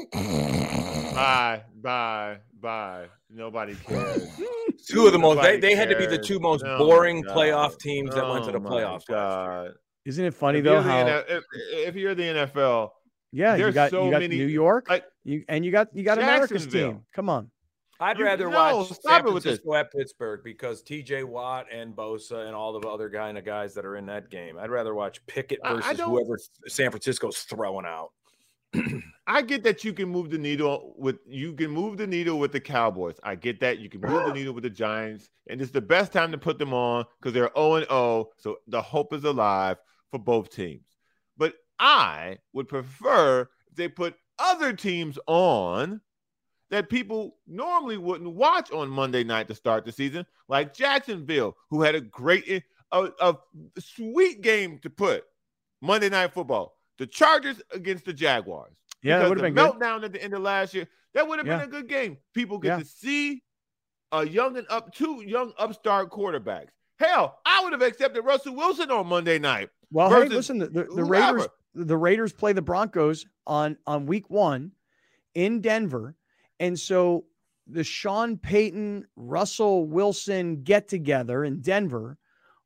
Bye, bye, bye. Nobody cares. Two of the most, they, they had to be the two most oh boring playoff teams that oh went to the playoffs. God. Isn't it funny if though how N F L, if, if you're the N F L, yeah, you got so you got many, New York, like, you and you got you got America's team. Come on, I'd you, rather no, watch San Francisco at Pittsburgh because T J Watt and Bosa and all the other kind of guys that are in that game. I'd rather watch Pickett versus whoever San Francisco's throwing out. I get that you can move the needle with you can move the needle with the Cowboys. I get that you can move the needle with the Giants, and it's the best time to put them on because they're oh and oh, so the hope is alive for both teams. But I would prefer if they put other teams on that people normally wouldn't watch on Monday night to start the season, like Jacksonville, who had a great, a, a sweet game to put Monday Night Football. The Chargers against the Jaguars. Yeah, that would have been good. Meltdown at the end of last year. That would have yeah. been a good game. People get yeah. to see a young and up two young upstart quarterbacks. Hell, I would have accepted Russell Wilson on Monday night. Well, hey, listen, the, the, the Raiders, the Raiders play the Broncos on, on week one in Denver. And so the Sean Payton, Russell Wilson get together in Denver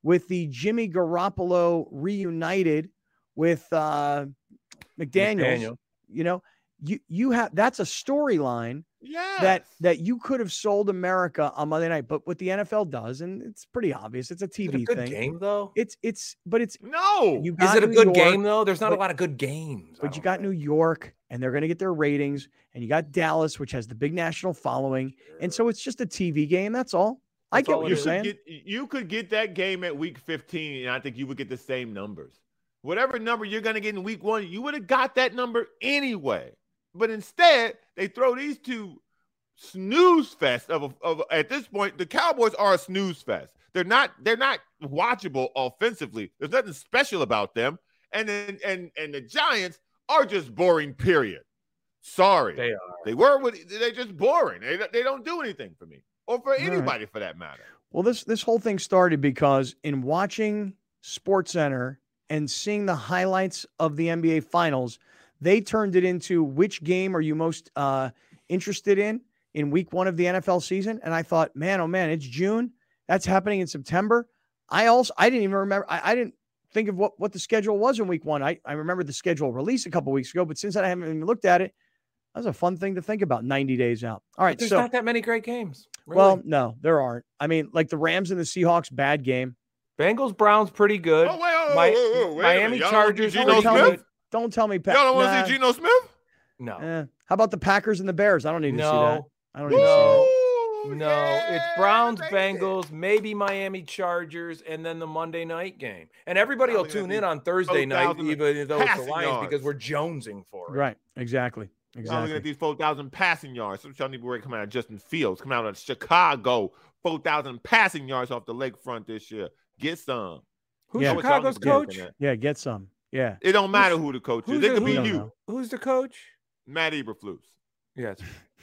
with the Jimmy Garoppolo reunited with uh, McDaniels. McDaniel. You know, you you have that's a storyline Yeah. that that you could have sold America on Monday night, but what the N F L does, and it's pretty obvious, it's a T V Is it a good thing. game though? It's it's but it's No. you Is got it a New good York, game though? There's not but- a lot of good games. I But you don't got think. New York, and they're going to get their ratings, and you got Dallas, which has the big national following, and so it's just a T V game. That's all. I That's get all what it you're is. saying. Get, you could get that game at week fifteen, and I think you would get the same numbers. Whatever number you're going to get in week one, you would have got that number anyway. But instead, they throw these two snooze fest of, of at this point, the Cowboys are a snooze fest. They're not they're not watchable offensively. There's nothing special about them. And then and and the Giants are just boring, period. Sorry. They are. They were with they're just boring. They, they don't do anything for me or for right. anybody for that matter. Well, this this whole thing started because in watching SportsCenter and seeing the highlights of the N B A Finals, they turned it into which game are you most uh, interested in in week one of the N F L season? And I thought, man, oh man, it's June. That's happening in September. I also I didn't even remember. I, I didn't think of what, what the schedule was in week one. I, I remember the schedule released a couple weeks ago, but since then I haven't even looked at it. That was a fun thing to think about ninety days out. All right. But there's so, not that many great games. Really. well, no, there aren't. I mean, like the Rams and the Seahawks, bad game. Bengals Browns pretty good. Oh, wait, oh, Mi- oh, oh, wait a Miami minute. Y'all Chargers. don't Don't Geno tell Smith? me, don't tell me. Pat, Y'all don't want to nah, see Geno Smith? No. eh. How about the Packers and the Bears? I don't need to see that. No. I don't need to see that. Woo! No. Yeah, It's Browns, baby. Bengals, maybe Miami Chargers, and then the Monday night game. And everybody will Probably gonna tune be in on Thursday night, four thousand even though it's the passing Lions, yards. because we're jonesing for it. Right. Exactly. I'm looking at Exactly. these four thousand passing yards. Some y'all need to worry coming out of Justin Fields, coming out of Chicago. four thousand passing yards off the lakefront this year. Get some. Who's Yeah. I wish y'all Chicago's could be looking coach? at. Yeah. Get some. Yeah. It don't matter who the coach is. who's It the- could who be don't you, know? Who's the coach? Matt Eberflus. Yes.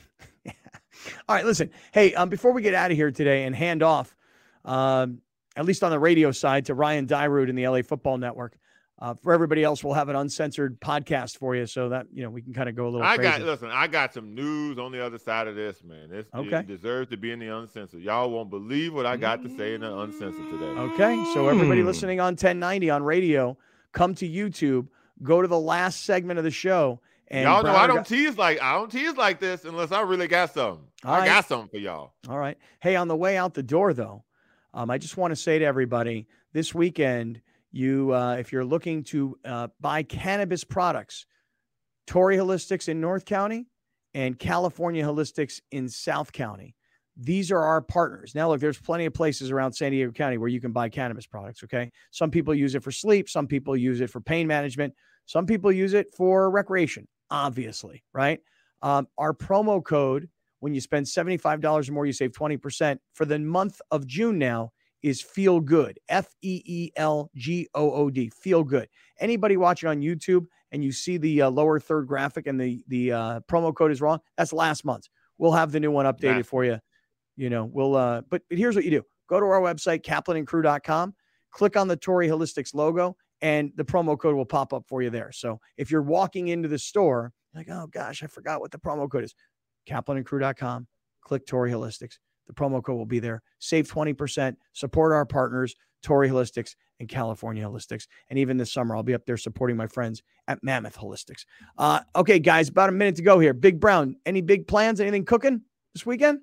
All right, listen. Hey, um, before we get out of here today and hand off, um, at least on the radio side, to Ryan Dyrud in the L A Football Network. Uh, for everybody else, we'll have an uncensored podcast for you, so that you know we can kind of go a little I crazy. got listen. I got some news on the other side of this, man. This Okay. it deserves to be in the uncensored. Y'all won't believe what I got to say in the uncensored today. Okay, so everybody Mm. listening on ten ninety on radio, come to YouTube, go to the last segment of the show, and Y'all know Browner I don't got- tease like I don't tease like this unless I really got something. All I right. got something for y'all. All right. Hey, on the way out the door, though, um, I just want to say to everybody this weekend, you, uh, if you're looking to uh, buy cannabis products, Torrey Holistics in North County and California Holistics in South County. These are our partners. Now, look, there's plenty of places around San Diego County where you can buy cannabis products. Okay. Some people use it for sleep. Some people use it for pain management. Some people use it for recreation, obviously. Right. Um, our promo code, when you spend seventy-five dollars or more, you save twenty percent for the month of June now is Feel Good. F E E L G O O D. Feel Good. Anybody watching on YouTube and you see the uh, lower third graphic and the, the uh, promo code is wrong, that's last month. We'll have the new one updated Nice. for you. You know, we'll, uh, but, but here's what you do. Go to our website, kaplan and crew dot com, click on the Torrey Holistics logo, and the promo code will pop up for you there. So if you're walking into the store, like, oh gosh, I forgot what the promo code is. kaplan and crew dot com, click Torrey Holistics. The promo code will be there. Save twenty percent. Support our partners, Torrey Holistics and California Holistics. And even this summer, I'll be up there supporting my friends at Mammoth Holistics. Uh, okay, guys, about a minute to go here. Big Brown, any big plans? Anything cooking this weekend?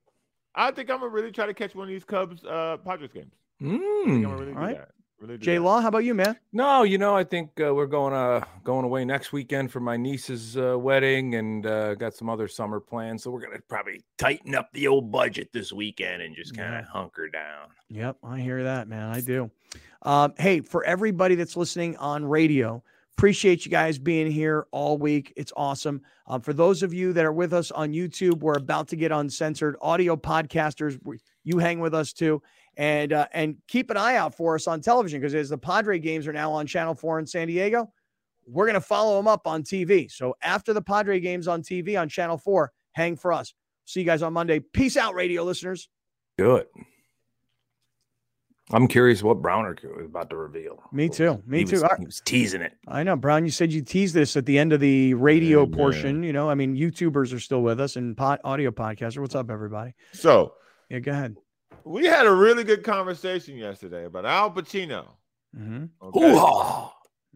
I think I'm gonna really try to catch one of these Cubs uh Padres games. I think I'm Mm. gonna really do All right. that. Really do Jay that. Law, how about you, man? No, you know, I think uh, we're going uh going away next weekend for my niece's uh, wedding, and uh, got some other summer plans. So we're gonna probably tighten up the old budget this weekend and just kind of Yeah. hunker down. Yep, I hear that, man. I do. Um, hey, for everybody that's listening on radio, appreciate you guys being here all week. It's awesome. Um, for those of you that are with us on YouTube, we're about to get uncensored. Audio podcasters, we- you hang with us too. And uh, and keep an eye out for us on television, because as the Padre games are now on Channel four in San Diego, we're going to follow them up on T V. So after the Padre games on T V on Channel four, hang for us. See you guys on Monday. Peace out, radio listeners. Do it. I'm curious what Browner is about to reveal. Me too. Me He too. was- All right. He was teasing it. I know, Brown, you said you teased this at the end of the radio Yeah, man. portion. You know, I mean, YouTubers are still with us and pod, audio podcaster. What's up, everybody? So Yeah, go ahead. We had a really good conversation yesterday about Al Pacino. Mm-hmm. Okay?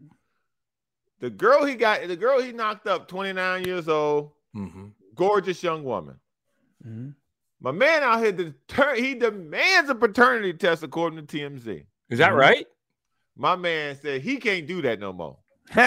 The girl he got, the girl he knocked up, twenty-nine years old, mm-hmm. gorgeous young woman. Mm-hmm. My man out here, deter- he demands a paternity test according to T M Z. Is that Mhm. right? My man said he can't do that no more. So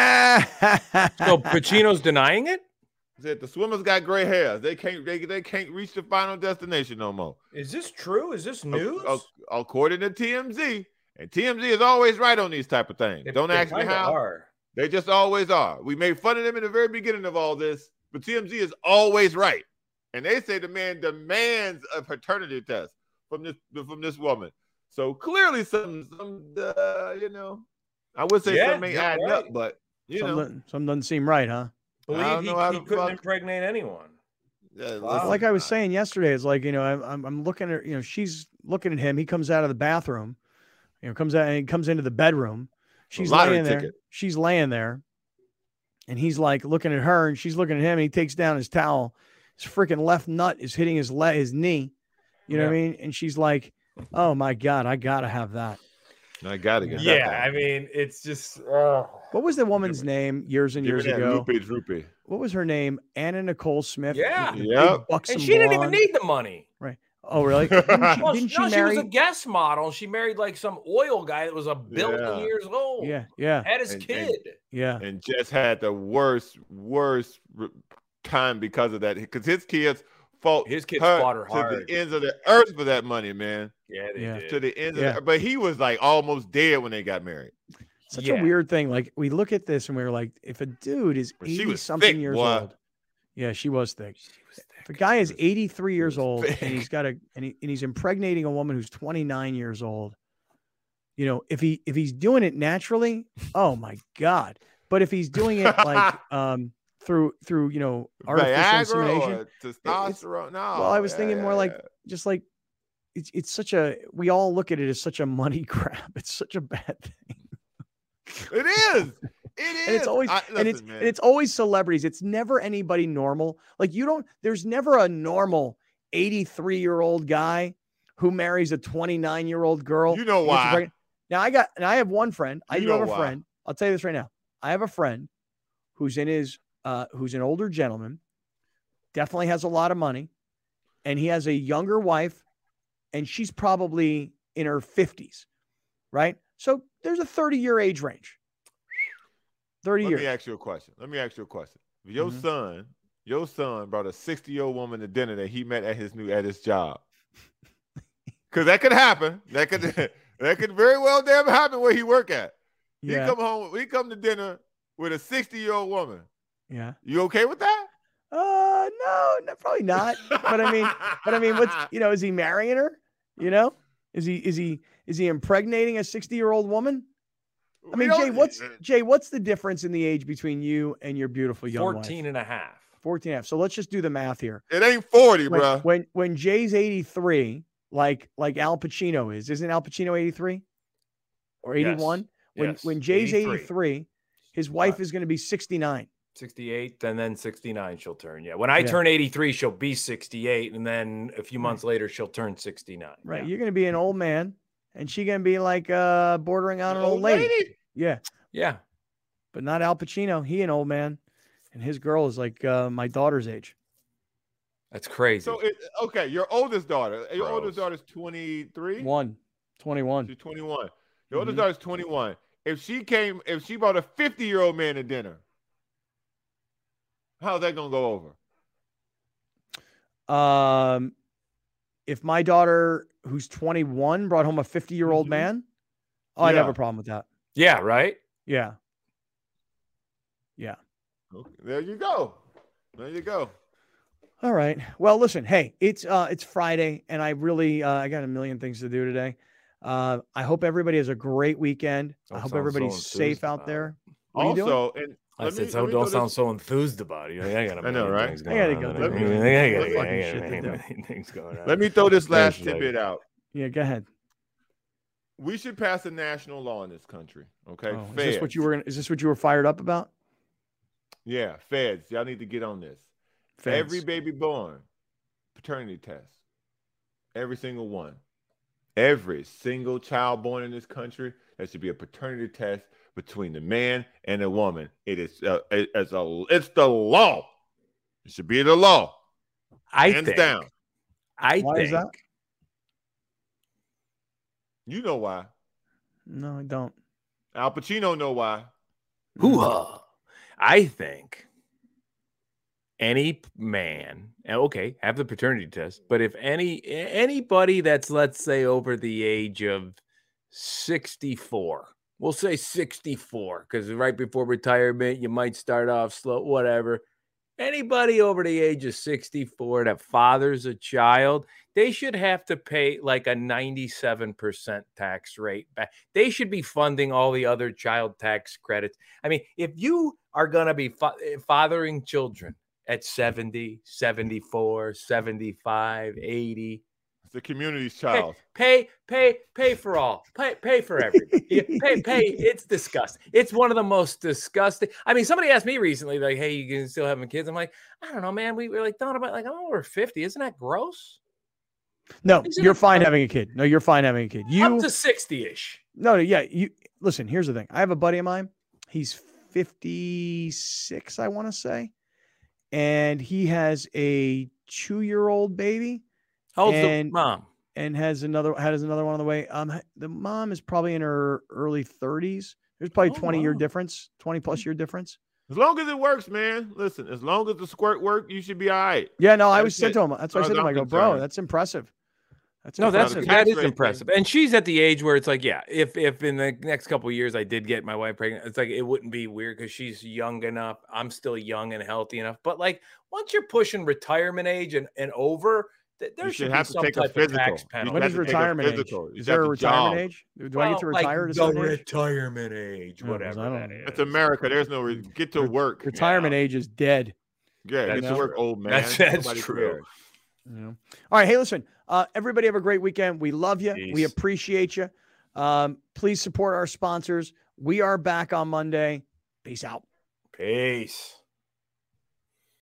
Pacino's denying it? He said the swimmers got gray hairs. They can't they, they can't reach the final destination no more. Is this true? Is this news? A- a- according to T M Z. And T M Z is always right on these type of things. They- Don't they ask me kinda how. are. They just always are. We made fun of them in the very beginning of all this, but T M Z is always right. And they say the man demands a paternity test from this from this woman. So clearly, some, some uh, you know, I would say Yeah, something ain't you're adding right. up, but you some, know, doesn't- some doesn't seem right, huh? I Believe don't he, know how he the couldn't fuck- impregnate anyone. yeah, Wow. listen, Like I was saying yesterday, it's like, you know, I'm, I'm, I'm looking at, you know, she's looking at him. He comes out of the bathroom, you know, comes out and he comes into the bedroom. She's lottery laying there. ticket. She's laying there. And he's like looking at her and she's looking at him. And he takes down his towel. His freaking left nut is hitting his le- his knee. You know what I mean? And she's like, oh my God, I got to have that. I gotta get Yeah, that. I mean, it's just. Uh, What was the woman's name years and Give years me that ago? Lupe Droopy. What was her name? Anna Nicole Smith. Yeah. Big Yep. buxom and she didn't even blonde. need the money. Oh, really? Didn't she, Well, didn't she no, she marry? was a guest model. She married like some oil guy that was a billion Yeah. years old. Yeah, yeah, Had his And- kid. yeah. And just had the worst, worst r- time because of that. Because his kids fought His kids her fought her to hard. the ends of the earth for that money, man. Yeah, they Yeah. did. To the ends Yeah. of the, but he was like almost dead when they got married. Such Yeah. a weird thing. Like we look at this and we're like, if a dude is But she eighty was something thick, years boy. old, yeah, she was thick. She was If a thick. guy is was- eighty-three years was old thick. and he's got a and, he, and he's impregnating a woman who's twenty-nine years old, you know, if he if he's doing it naturally, oh my God. But if he's doing it like um through through you know artificial Viagra insemination, or testosterone. No. well, I was yeah, thinking more yeah, like yeah. just like it's it's such a we all look at it as such a money grab. It's such a bad thing. it is. It is. And it's always I, and it's listen, and it's always celebrities. It's never anybody normal. Like you don't there's never a normal eighty-three-year-old guy who marries a twenty-nine-year-old girl. You know and gets why. pregnant. Now I got and I have one friend. I You do have know a why. friend. I'll tell you this right now. I have a friend who's in his uh who's an older gentleman, definitely has a lot of money, and he has a younger wife, and she's probably in her fifties, right? So there's a thirty-year age range. thirty Let years. me ask you a question. Let me ask you a question. If your Mhm. son, your son brought a sixty-year-old woman to dinner that he met at his new at his job. Because that could happen. That could that could very well damn happen where he work at. Yeah. He come home, he come to dinner with a sixty-year-old woman. Yeah. You okay with that? Uh, no, no, probably not. But I mean, but I mean, what's you know, is he marrying her? You know, is he is he is he impregnating a sixty-year-old woman? I We mean, Jay, don't- what's Jay? What's the difference in the age between you and your beautiful young fourteen wife? and a half. fourteen and a half. So let's just do the math here. It ain't forty, When, bro. when when Jay's eighty-three, like like Al Pacino is, isn't Al Pacino eighty-three or eighty-one? When Yes. when Jay's eighty-three. eighty-three, his wife is going to be sixty-nine. sixty-eight, and then sixty-nine she'll turn. Yeah. When I Yeah. turn eighty-three, she'll be sixty-eight, and then a few months later, she'll turn sixty-nine. Right. Yeah. You're going to be an old man, and she's going to be like uh bordering on an old lady. Yeah. Yeah. But not Al Pacino. He an old man, and his girl is like uh, my daughter's age. That's crazy. So it, okay, your oldest daughter, your Gross. oldest daughter's twenty-three. One, twenty-one. She's twenty-one. Your oldest Mhm. daughter's twenty-one. If she came, if she brought a fifty-year-old man to dinner, how's that gonna go over? Um, if my daughter, who's twenty-one, brought home a fifty-year-old Mhm. man, oh, I'd have Yeah. a problem with that. yeah. Right. Yeah. Yeah. Okay, there you go. There you go. All right. Well, listen. Hey, it's uh, it's Friday, and I really uh, I got a million things to do today. Uh, I hope everybody has a great weekend. I Don't hope sound everybody's so safe enthused out about there. What are you doing? Also, and I let said, me- so let me don't throw sound this- so enthused about it. I, got a I know, million right? things I going gotta on. go I do got- this. I got- What I got- fucking I got shit to a do? million things going on. Let me throw this last Especially- tidbit out. Yeah. Go ahead. We should pass a national law in this country. Okay, Oh, is feds. this what you were? Gonna, is this what you were fired up about? Yeah, feds. Y'all need to get on this. Feds. Every baby born, paternity test. Every single one. every single child born in this country, there should be a paternity test between the man and the woman. It is uh, it, it's a it's the law. It should be the law. I Hands think. down. I Why think. is that? You know why. No, I don't. Al Pacino know why. Hoo-ha. I think any man, okay, have the paternity test, but if any anybody that's, let's say, over the age of sixty-four, we'll say sixty-four, because right before retirement, you might start off slow, whatever. Anybody over the age of sixty-four that fathers a child, they should have to pay like a ninety-seven percent tax rate back. They should be funding all the other child tax credits. I mean, if you are going to be fa- fathering children at seventy, seventy-four, seventy-five, eighty, It's the community's child. Pay, pay, pay, pay for all. Pay, pay for everybody. Yeah, pay, pay. It's disgusting. It's one of the most disgusting. I mean, somebody asked me recently, like, "Hey, you can still having kids?" I'm like, I don't know, man. We were like thought about like I'm over fifty. Isn't that gross? No, Isn't you're it fine gross? having a kid. No, you're fine having a kid. You Up to sixty-ish. no, yeah. You listen. Here's the thing. I have a buddy of mine. He's fifty-six, I want to say, and he has a two-year-old baby. How old's the And- mom? and has another has another one on the way. Um, the mom is probably in her early thirties. There's probably Oh, twenty year wow. difference, twenty plus year difference. As long as it works, man. Listen, as long as the squirt work, you should be all right. Yeah, no, I That's was said it. to him. That's what I As said to him. I'm I go, bro, concerned. that's impressive. That's No, that's not a impressive. that tax is rate impressive. And she's at the age where it's like, yeah, if if in the next couple of years I did get my wife pregnant, it's like it wouldn't be weird because she's young enough. I'm still young and healthy enough. But like once you're pushing retirement age and, and over, th- there You should should be have to some take a type of physical. tax You penalty. When have is to take a retirement age? physical. You Is have there a to retirement jog. age? Do I get to Well, like retire at a the certain age? retirement age, No, 'cause whatever I that don't- is. It's America. There's no re- get to Re- work. Retirement age is dead. Yeah, That's get to work, true. old man. That's- that's Nobody true. cares. You know? All right. Hey, listen, uh, everybody have a great weekend. We love you. We Peace. appreciate you. Um, please support our sponsors. We are back on Monday. Peace out. Peace.